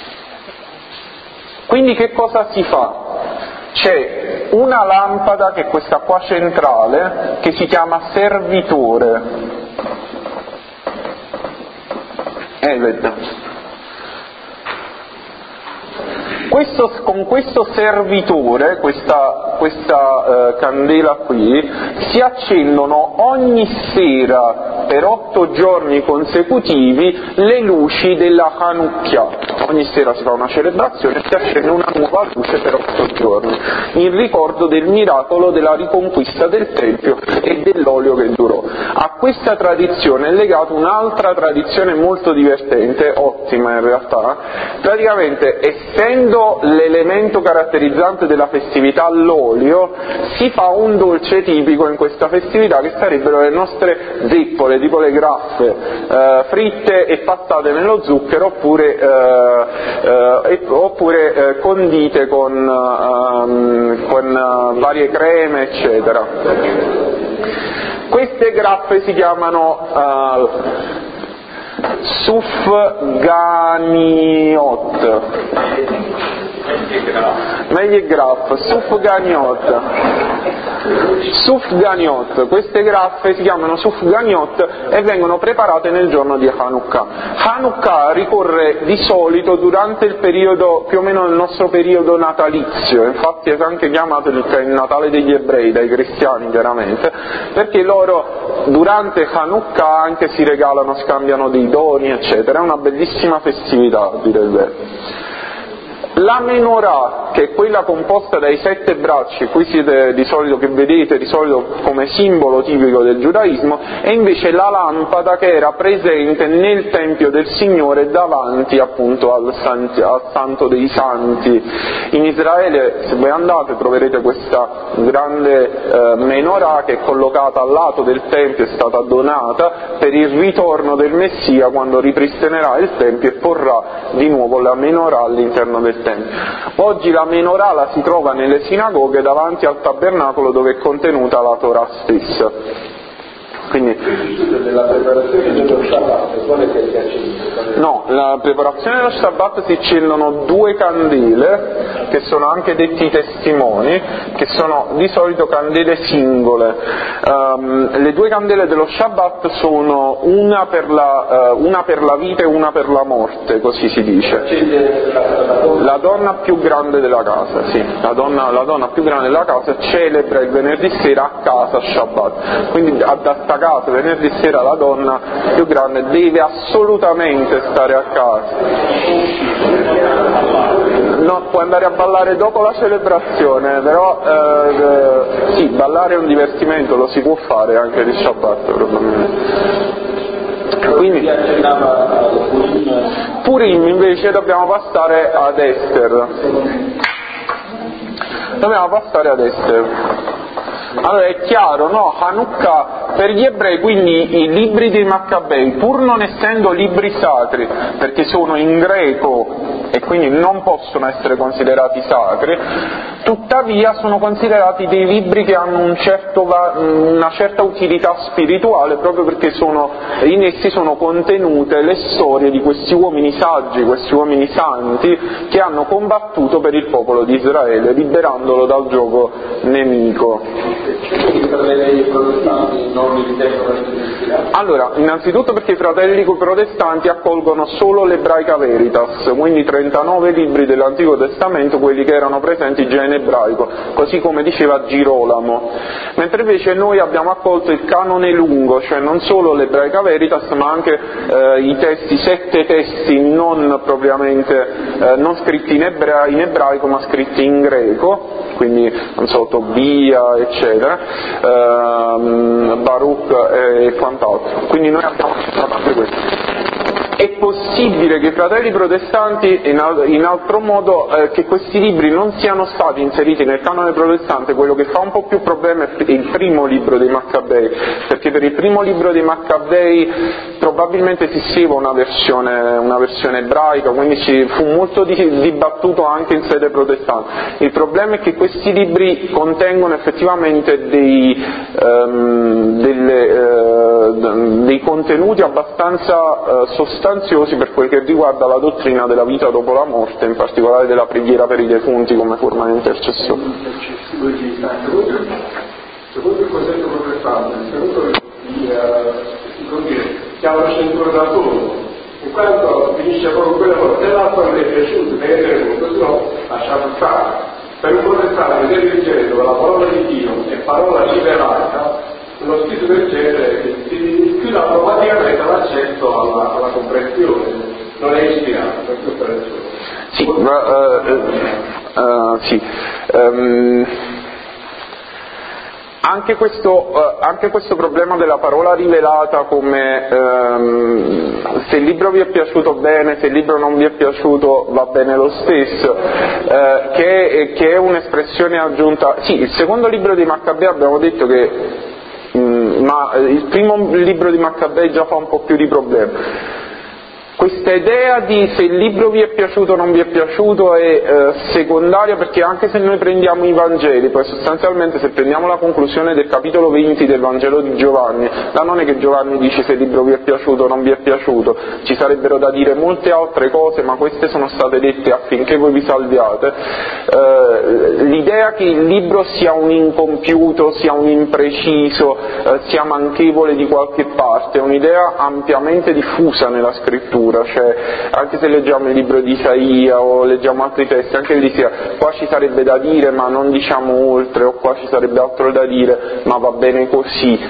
Quindi che cosa si fa? C'è una lampada, che è questa qua centrale, che si chiama servitore. Vedete. Con questo servitore, questa candela qui, si accendono ogni sera per 8 giorni consecutivi le luci della Hanukkah. Ogni sera si fa una celebrazione e si accende una nuova luce per 8 giorni, in ricordo del miracolo della riconquista del Tempio e dell'olio che durò. A questa tradizione è legata un'altra tradizione molto divertente, ottima in realtà. Praticamente, essendo l'elemento caratterizzante della festività l'olio, si fa un dolce tipico in questa festività, che sarebbero le nostre zeppole, tipo le graffe, fritte e passate nello zucchero, oppure condite con varie creme, eccetera. Queste graffe si chiamano Sufganiot. Sufganiot. Queste graffe si chiamano Sufganiot e vengono preparate nel giorno di Hanukkah. Hanukkah ricorre di solito durante il periodo, più o meno nel nostro periodo natalizio, infatti è anche chiamato il Natale degli ebrei, dai cristiani chiaramente, perché loro durante Hanukkah anche si regalano, scambiano dei doni, eccetera. È una bellissima festività, a dire il vero. La menorah, che è quella composta dai 7 bracci, qui siete di solito, che vedete di solito come simbolo tipico del giudaismo, è invece la lampada che era presente nel Tempio del Signore davanti appunto al Santo dei Santi. In Israele, se voi andate, troverete questa grande menorah che è collocata al lato del Tempio, è stata donata per il ritorno del Messia, quando ripristinerà il Tempio e porrà di nuovo la menorah all'interno del Tempio. Oggi la menorah la si trova nelle sinagoghe davanti al tabernacolo, dove è contenuta la Torah stessa. Quindi della preparazione dello Shabbat, quale che si accende? No, la preparazione dello Shabbat si accendono 2 candele, che sono anche detti testimoni, che sono di solito candele singole. Le 2 candele dello Shabbat sono una per la vita e una per la morte, così si dice. La donna più grande della casa, sì, la donna più grande della casa celebra il venerdì sera a casa Shabbat, quindi a sta casa venerdì sera la donna più grande deve assolutamente stare a casa. No, può andare a ballare dopo la celebrazione, però sì, ballare è un divertimento, lo si può fare anche di Shabbat probabilmente. Quindi Purim invece dobbiamo passare ad Esther. Allora è chiaro, no? Hanukkah per gli ebrei, quindi i libri dei Maccabei, pur non essendo libri sacri, perché sono in greco e quindi non possono essere considerati sacri, tuttavia sono considerati dei libri che hanno una certa utilità spirituale, proprio perché in essi sono contenute le storie di questi uomini saggi, questi uomini santi, che hanno combattuto per il popolo di Israele, liberandolo dal giogo nemico. Allora, innanzitutto perché i fratelli protestanti accolgono solo l'Ebraica Veritas, quindi 39 libri dell'Antico Testamento, quelli che erano presenti già in ebraico, così come diceva Girolamo, mentre invece noi abbiamo accolto il canone lungo, cioè non solo l'Ebraica Veritas ma anche i 7 testi non propriamente non scritti in ebraico ma scritti in greco, quindi non so, Tobia eccetera, Baruch e quant'altro, quindi noi abbiamo fatto anche questo. È possibile che i fratelli protestanti, in altro modo, che questi libri non siano stati inseriti nel canone protestante. Quello che fa un po' più problema è il primo libro dei Maccabei, perché per il primo libro dei Maccabei probabilmente esisteva una versione ebraica, quindi ci fu molto dibattuto anche in sede protestante. Il problema è che questi libri contengono effettivamente dei contenuti abbastanza sostanziosi per quel che riguarda la dottrina della vita dopo la morte, in particolare della preghiera per i defunti come forma di intercessione. Secondo il concetto protestante, secondo chiama la cintura da solo, in quanto finisce proprio quella cosa, se l'altro non è piaciuto, se no lasciato stare. Per un protestante del genere, la parola di Dio è parola rivelata, uno spirito del genere più automaticamente l'accesso alla comprensione, non è ispirato per questa ragione. Sì. Anche questo problema della parola rivelata, come se il libro vi è piaciuto bene, se il libro non vi è piaciuto va bene lo stesso, che è un'espressione aggiunta. Sì, il secondo libro di Maccabei abbiamo detto che ma il primo libro di Maccabei già fa un po' più di problema. Questa idea di se il libro vi è piaciuto o non vi è piaciuto è secondaria, perché anche se noi prendiamo i Vangeli, poi sostanzialmente se prendiamo la conclusione del capitolo 20 del Vangelo di Giovanni, là non è che Giovanni dice se il libro vi è piaciuto o non vi è piaciuto, ci sarebbero da dire molte altre cose, ma queste sono state dette affinché voi vi salviate. L'idea che il libro sia un incompiuto, sia un impreciso, sia manchevole di qualche parte, è un'idea ampiamente diffusa nella scrittura. Cioè, anche se leggiamo il libro di Isaia o leggiamo altri testi, anche lì qua ci sarebbe da dire ma non diciamo oltre, o qua ci sarebbe altro da dire ma va bene così.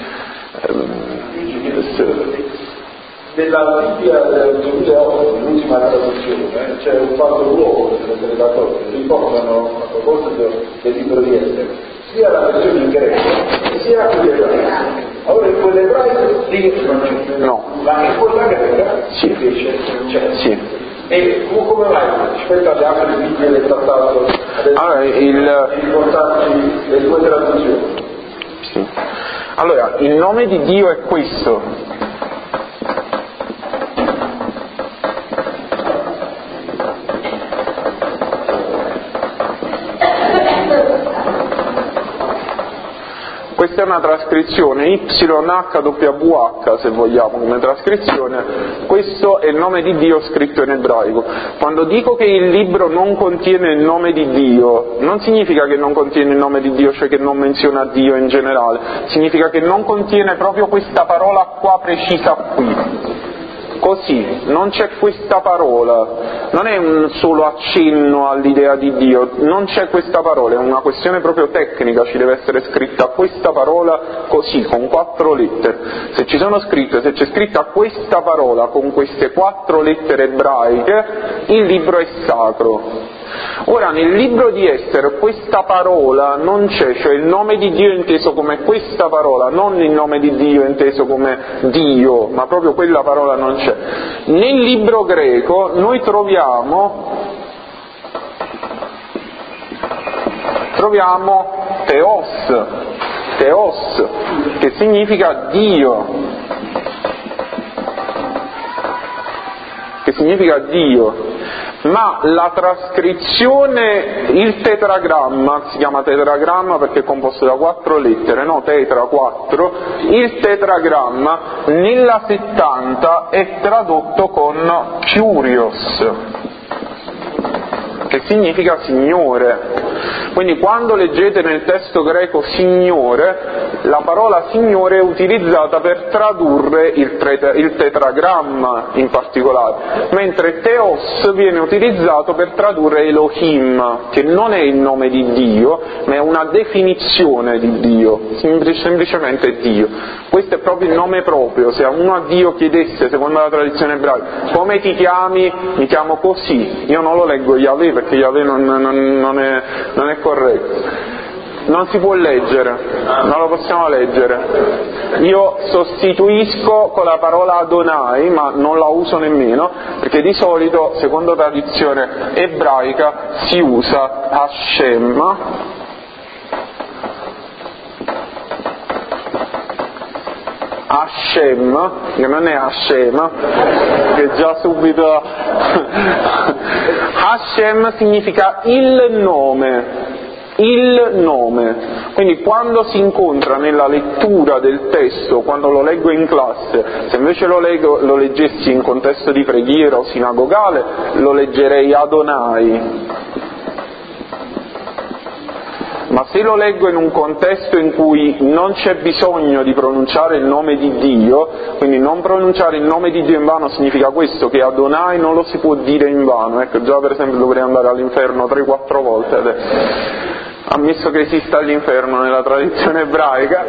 Nella Bibbia del 2008, l'ultima traduzione, c'è un fatto nuovo nel relatore, ricordano a proposito del libro di Esther, sia la versione in greco sia quella ebraica. Allora in quella ebraica no, ma in quella greca sì. Invece c'è. Sì. E come mai rispetto alle altre Bibbie del trattato riportarci le due traduzioni? Sì. Allora, il nome di Dio è questo. questa è una trascrizione YHWH, se vogliamo, come trascrizione. Questo è il nome di Dio scritto in ebraico. Quando dico che il libro non contiene il nome di Dio, non significa che non contiene il nome di Dio, cioè che non menziona Dio in generale, significa che non contiene proprio questa parola qua precisa qui. Così, non c'è questa parola, non è un solo accenno all'idea di Dio, non c'è questa parola, è una questione proprio tecnica, ci deve essere scritta questa parola così, con 4 lettere. Se c'è scritta questa parola con queste 4 lettere ebraiche, il libro è sacro. Ora, nel libro di Esther questa parola non c'è, cioè il nome di Dio inteso come questa parola, non il nome di Dio inteso come Dio, ma proprio quella parola non c'è. Nel libro greco noi troviamo Theos, che significa Dio. Ma la trascrizione, il tetragramma, si chiama tetragramma perché è composto da 4 lettere, no? Tetra, 4, il tetragramma nella 70 è tradotto con Kyrios, che significa Signore. Quindi quando leggete nel testo greco Signore, la parola Signore è utilizzata per tradurre il tetragramma in particolare, mentre Theos viene utilizzato per tradurre Elohim, che non è il nome di Dio, ma è una definizione di Dio, semplicemente Dio. Questo è proprio il nome proprio. Se a uno a Dio chiedesse, secondo la tradizione ebraica, come ti chiami? Mi chiamo così. Io non lo leggo Yahweh perché Yahweh non è corretto. Non si può leggere, non lo possiamo leggere. Io sostituisco con la parola Adonai, ma non la uso nemmeno, perché di solito, secondo tradizione ebraica, si usa Hashem. Hashem, che non è Hashem, che già subito Hashem significa il nome. Quindi quando si incontra nella lettura del testo, quando lo leggo in classe, se invece lo leggessi in contesto di preghiera o sinagogale, lo leggerei Adonai. Ma se lo leggo in un contesto in cui non c'è bisogno di pronunciare il nome di Dio, quindi non pronunciare il nome di Dio in vano significa questo, che Adonai non lo si può dire in vano. Ecco, già per esempio dovrei andare all'inferno 3-4 volte adesso. Ammesso che esista l'inferno nella tradizione ebraica,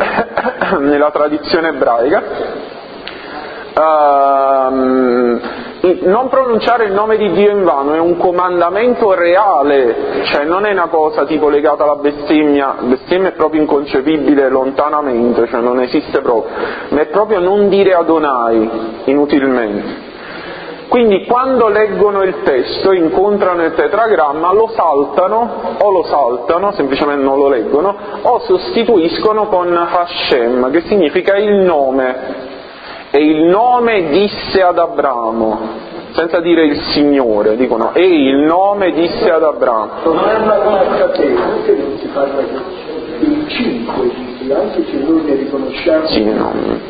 non pronunciare il nome di Dio in vano è un comandamento reale, cioè non è una cosa tipo legata alla bestemmia è proprio inconcepibile lontanamente, cioè non esiste proprio, ma è proprio non dire Adonai inutilmente. Quindi quando leggono il testo, incontrano il tetragramma, lo saltano, semplicemente non lo leggono, o sostituiscono con Hashem, che significa il nome. E il nome disse ad Abramo, senza dire il Signore, dicono, e il nome disse ad Abramo. Non è una cosa catena, perché non si parla di 5, anche se noi ne riconosciamo, sì, no. Non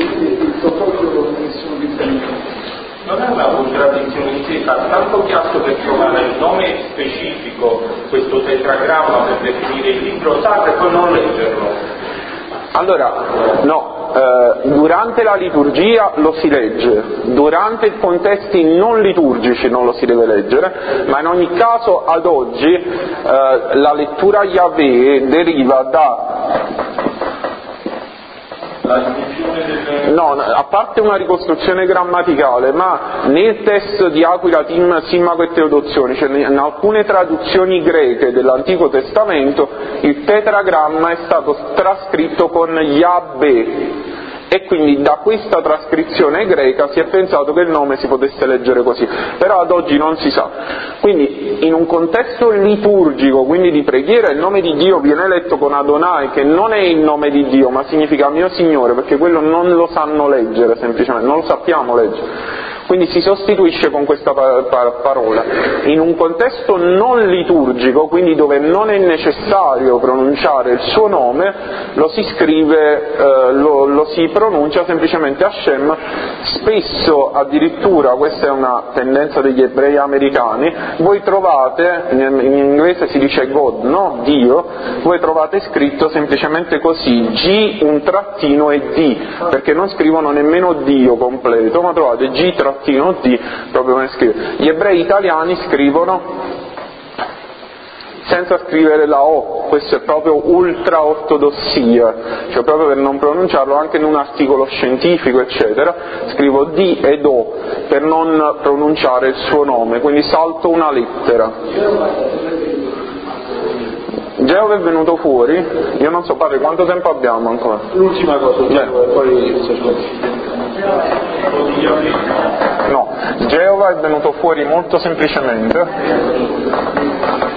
è una contraddizione in sé, fa tanto chiasso per trovare il nome specifico, questo tetragramma per definire il libro sacro e poi non leggerlo. Allora, no, durante la liturgia lo si legge, durante i contesti non liturgici non lo si deve leggere, ma in ogni caso ad oggi la lettura Yahweh deriva no, a parte una ricostruzione grammaticale, ma nel testo di Aquila, Tim, Simmaco e Teodozione, cioè in alcune traduzioni greche dell'Antico Testamento, il tetragramma è stato trascritto con Yahweh, e quindi da questa trascrizione greca si è pensato che il nome si potesse leggere così, però ad oggi non si sa. Quindi in un contesto liturgico, quindi di preghiera, il nome di Dio viene letto con Adonai, che non è il nome di Dio, ma significa mio Signore, perché quello non lo sanno leggere semplicemente, non lo sappiamo leggere. quindi si sostituisce con questa parola. In un contesto non liturgico, quindi dove non è necessario pronunciare il suo nome, lo si scrive, lo si pronuncia semplicemente Hashem. Spesso addirittura, questa è una tendenza degli ebrei americani, voi trovate, in inglese si dice God, no? Dio, voi trovate scritto semplicemente così, G un trattino e D, perché non scrivono nemmeno Dio completo, ma trovate G trattino D proprio come scrive. Gli ebrei italiani scrivono senza scrivere la O, questo è proprio ultra ortodossia, cioè proprio per non pronunciarlo anche in un articolo scientifico eccetera, scrivo D ed O per non pronunciare il suo nome, quindi salto una lettera. Geova è venuto fuori, io non so, padre, quanto tempo abbiamo ancora? L'ultima cosa, poi no, Geova è venuto fuori molto semplicemente.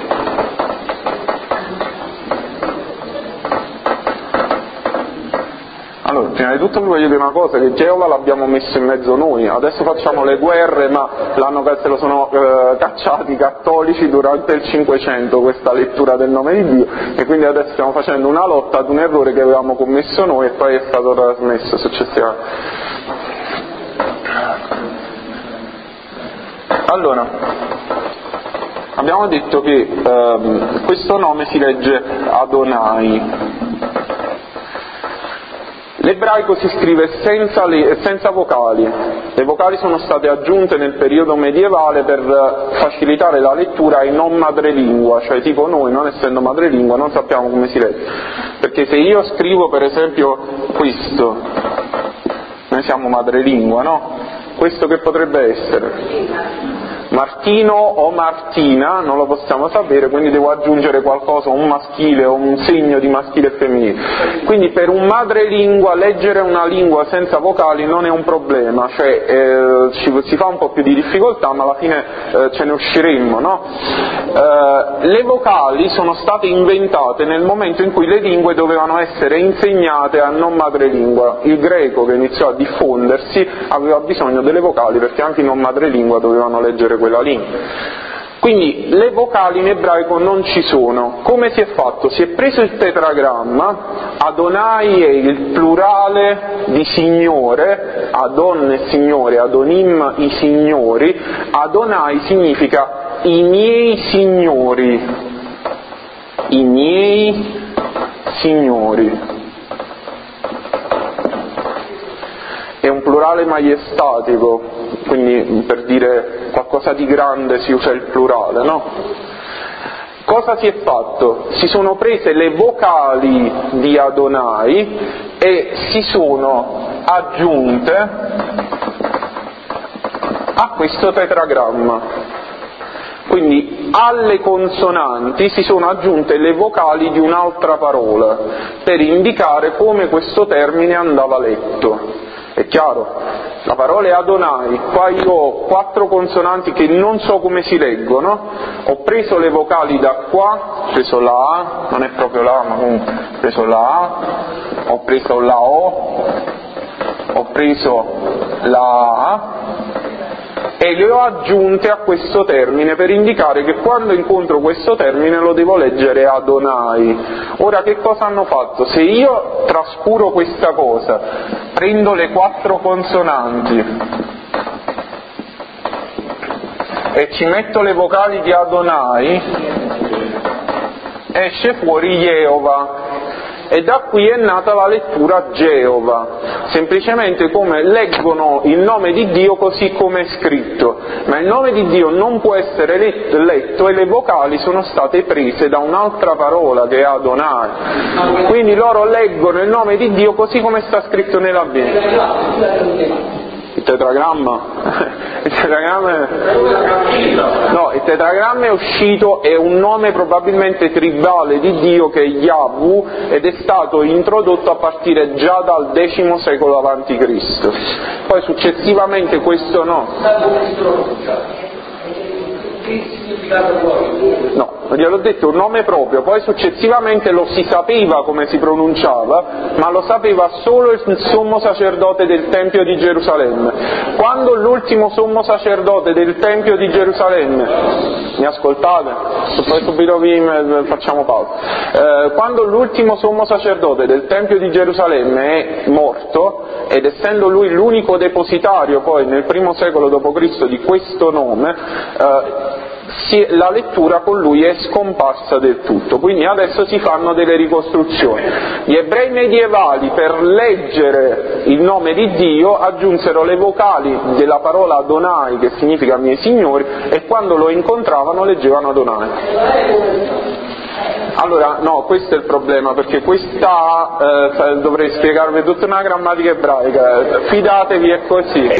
Allora, prima di tutto vi voglio dire una cosa, che Geova l'abbiamo messo in mezzo noi, adesso facciamo le guerre, ma se lo sono cacciati i cattolici durante il Cinquecento, questa lettura del nome di Dio, e quindi adesso stiamo facendo una lotta ad un errore che avevamo commesso noi e poi è stato trasmesso successivamente. Allora, abbiamo detto che questo nome si legge Adonai. L'ebraico si scrive senza vocali, le vocali sono state aggiunte nel periodo medievale per facilitare la lettura ai non madrelingua, cioè tipo noi non essendo madrelingua non sappiamo come si legge, perché se io scrivo per esempio questo, noi siamo madrelingua, no? Questo che potrebbe essere? Martino o Martina, non lo possiamo sapere, quindi devo aggiungere qualcosa, un maschile o un segno di maschile e femminile. Quindi per un madrelingua leggere una lingua senza vocali non è un problema, cioè si fa un po' più di difficoltà, ma alla fine ce ne usciremmo, no? Le vocali sono state inventate nel momento in cui le lingue dovevano essere insegnate a non madrelingua. Il greco, che iniziò a diffondersi, aveva bisogno delle vocali perché anche i non madrelingua dovevano leggere quella lingua. Quindi le vocali in ebraico non ci sono. Come si è fatto? Si è preso il tetragramma, Adonai è il plurale di signore, Adon è signore, Adonim i signori, Adonai significa i miei signori, i miei signori. È un plurale maiestatico, quindi per dire qualcosa di grande si usa il plurale, no? Cosa si è fatto? Si sono prese le vocali di Adonai e si sono aggiunte a questo tetragramma. Quindi alle consonanti si sono aggiunte le vocali di un'altra parola per indicare come questo termine andava letto. È chiaro? La parola è Adonai, qua io ho 4 consonanti che non so come si leggono, ho preso le vocali da qua, ho preso la A, non è proprio la A, ma comunque ho preso la A, ho preso la O, ho preso la A e le ho aggiunte a questo termine per indicare che quando incontro questo termine lo devo leggere Adonai. Ora che cosa hanno fatto? Se io trascuro questa cosa, prendo le 4 consonanti e ci metto le vocali di Adonai, esce fuori Yehovah. E da qui è nata la lettura Geova, semplicemente come leggono il nome di Dio così come è scritto, ma il nome di Dio non può essere letto e le vocali sono state prese da un'altra parola che è Adonai, quindi loro leggono il nome di Dio così come sta scritto nella Bibbia. Il tetragramma è uscito, è un nome probabilmente tribale di Dio che è Yahweh ed è stato introdotto a partire già dal X secolo a.C. Poi successivamente questo no. No, gliel'ho detto, un nome proprio, poi successivamente lo si sapeva come si pronunciava, ma lo sapeva solo il sommo sacerdote del Tempio di Gerusalemme. Quando l'ultimo sommo sacerdote del Tempio di Gerusalemme, mi ascoltate? Poi subito facciamo pausa. Quando l'ultimo sommo sacerdote del Tempio di Gerusalemme è morto, ed essendo lui l'unico depositario poi nel I secolo d.C. di questo nome, la lettura con lui è scomparsa del tutto, quindi adesso si fanno delle ricostruzioni. Gli ebrei medievali, per leggere il nome di Dio, aggiunsero le vocali della parola Adonai, che significa miei signori, e quando lo incontravano leggevano Adonai. Allora, no, questo è il problema, perché questa dovrei spiegarvi tutta una grammatica ebraica, fidatevi, è così.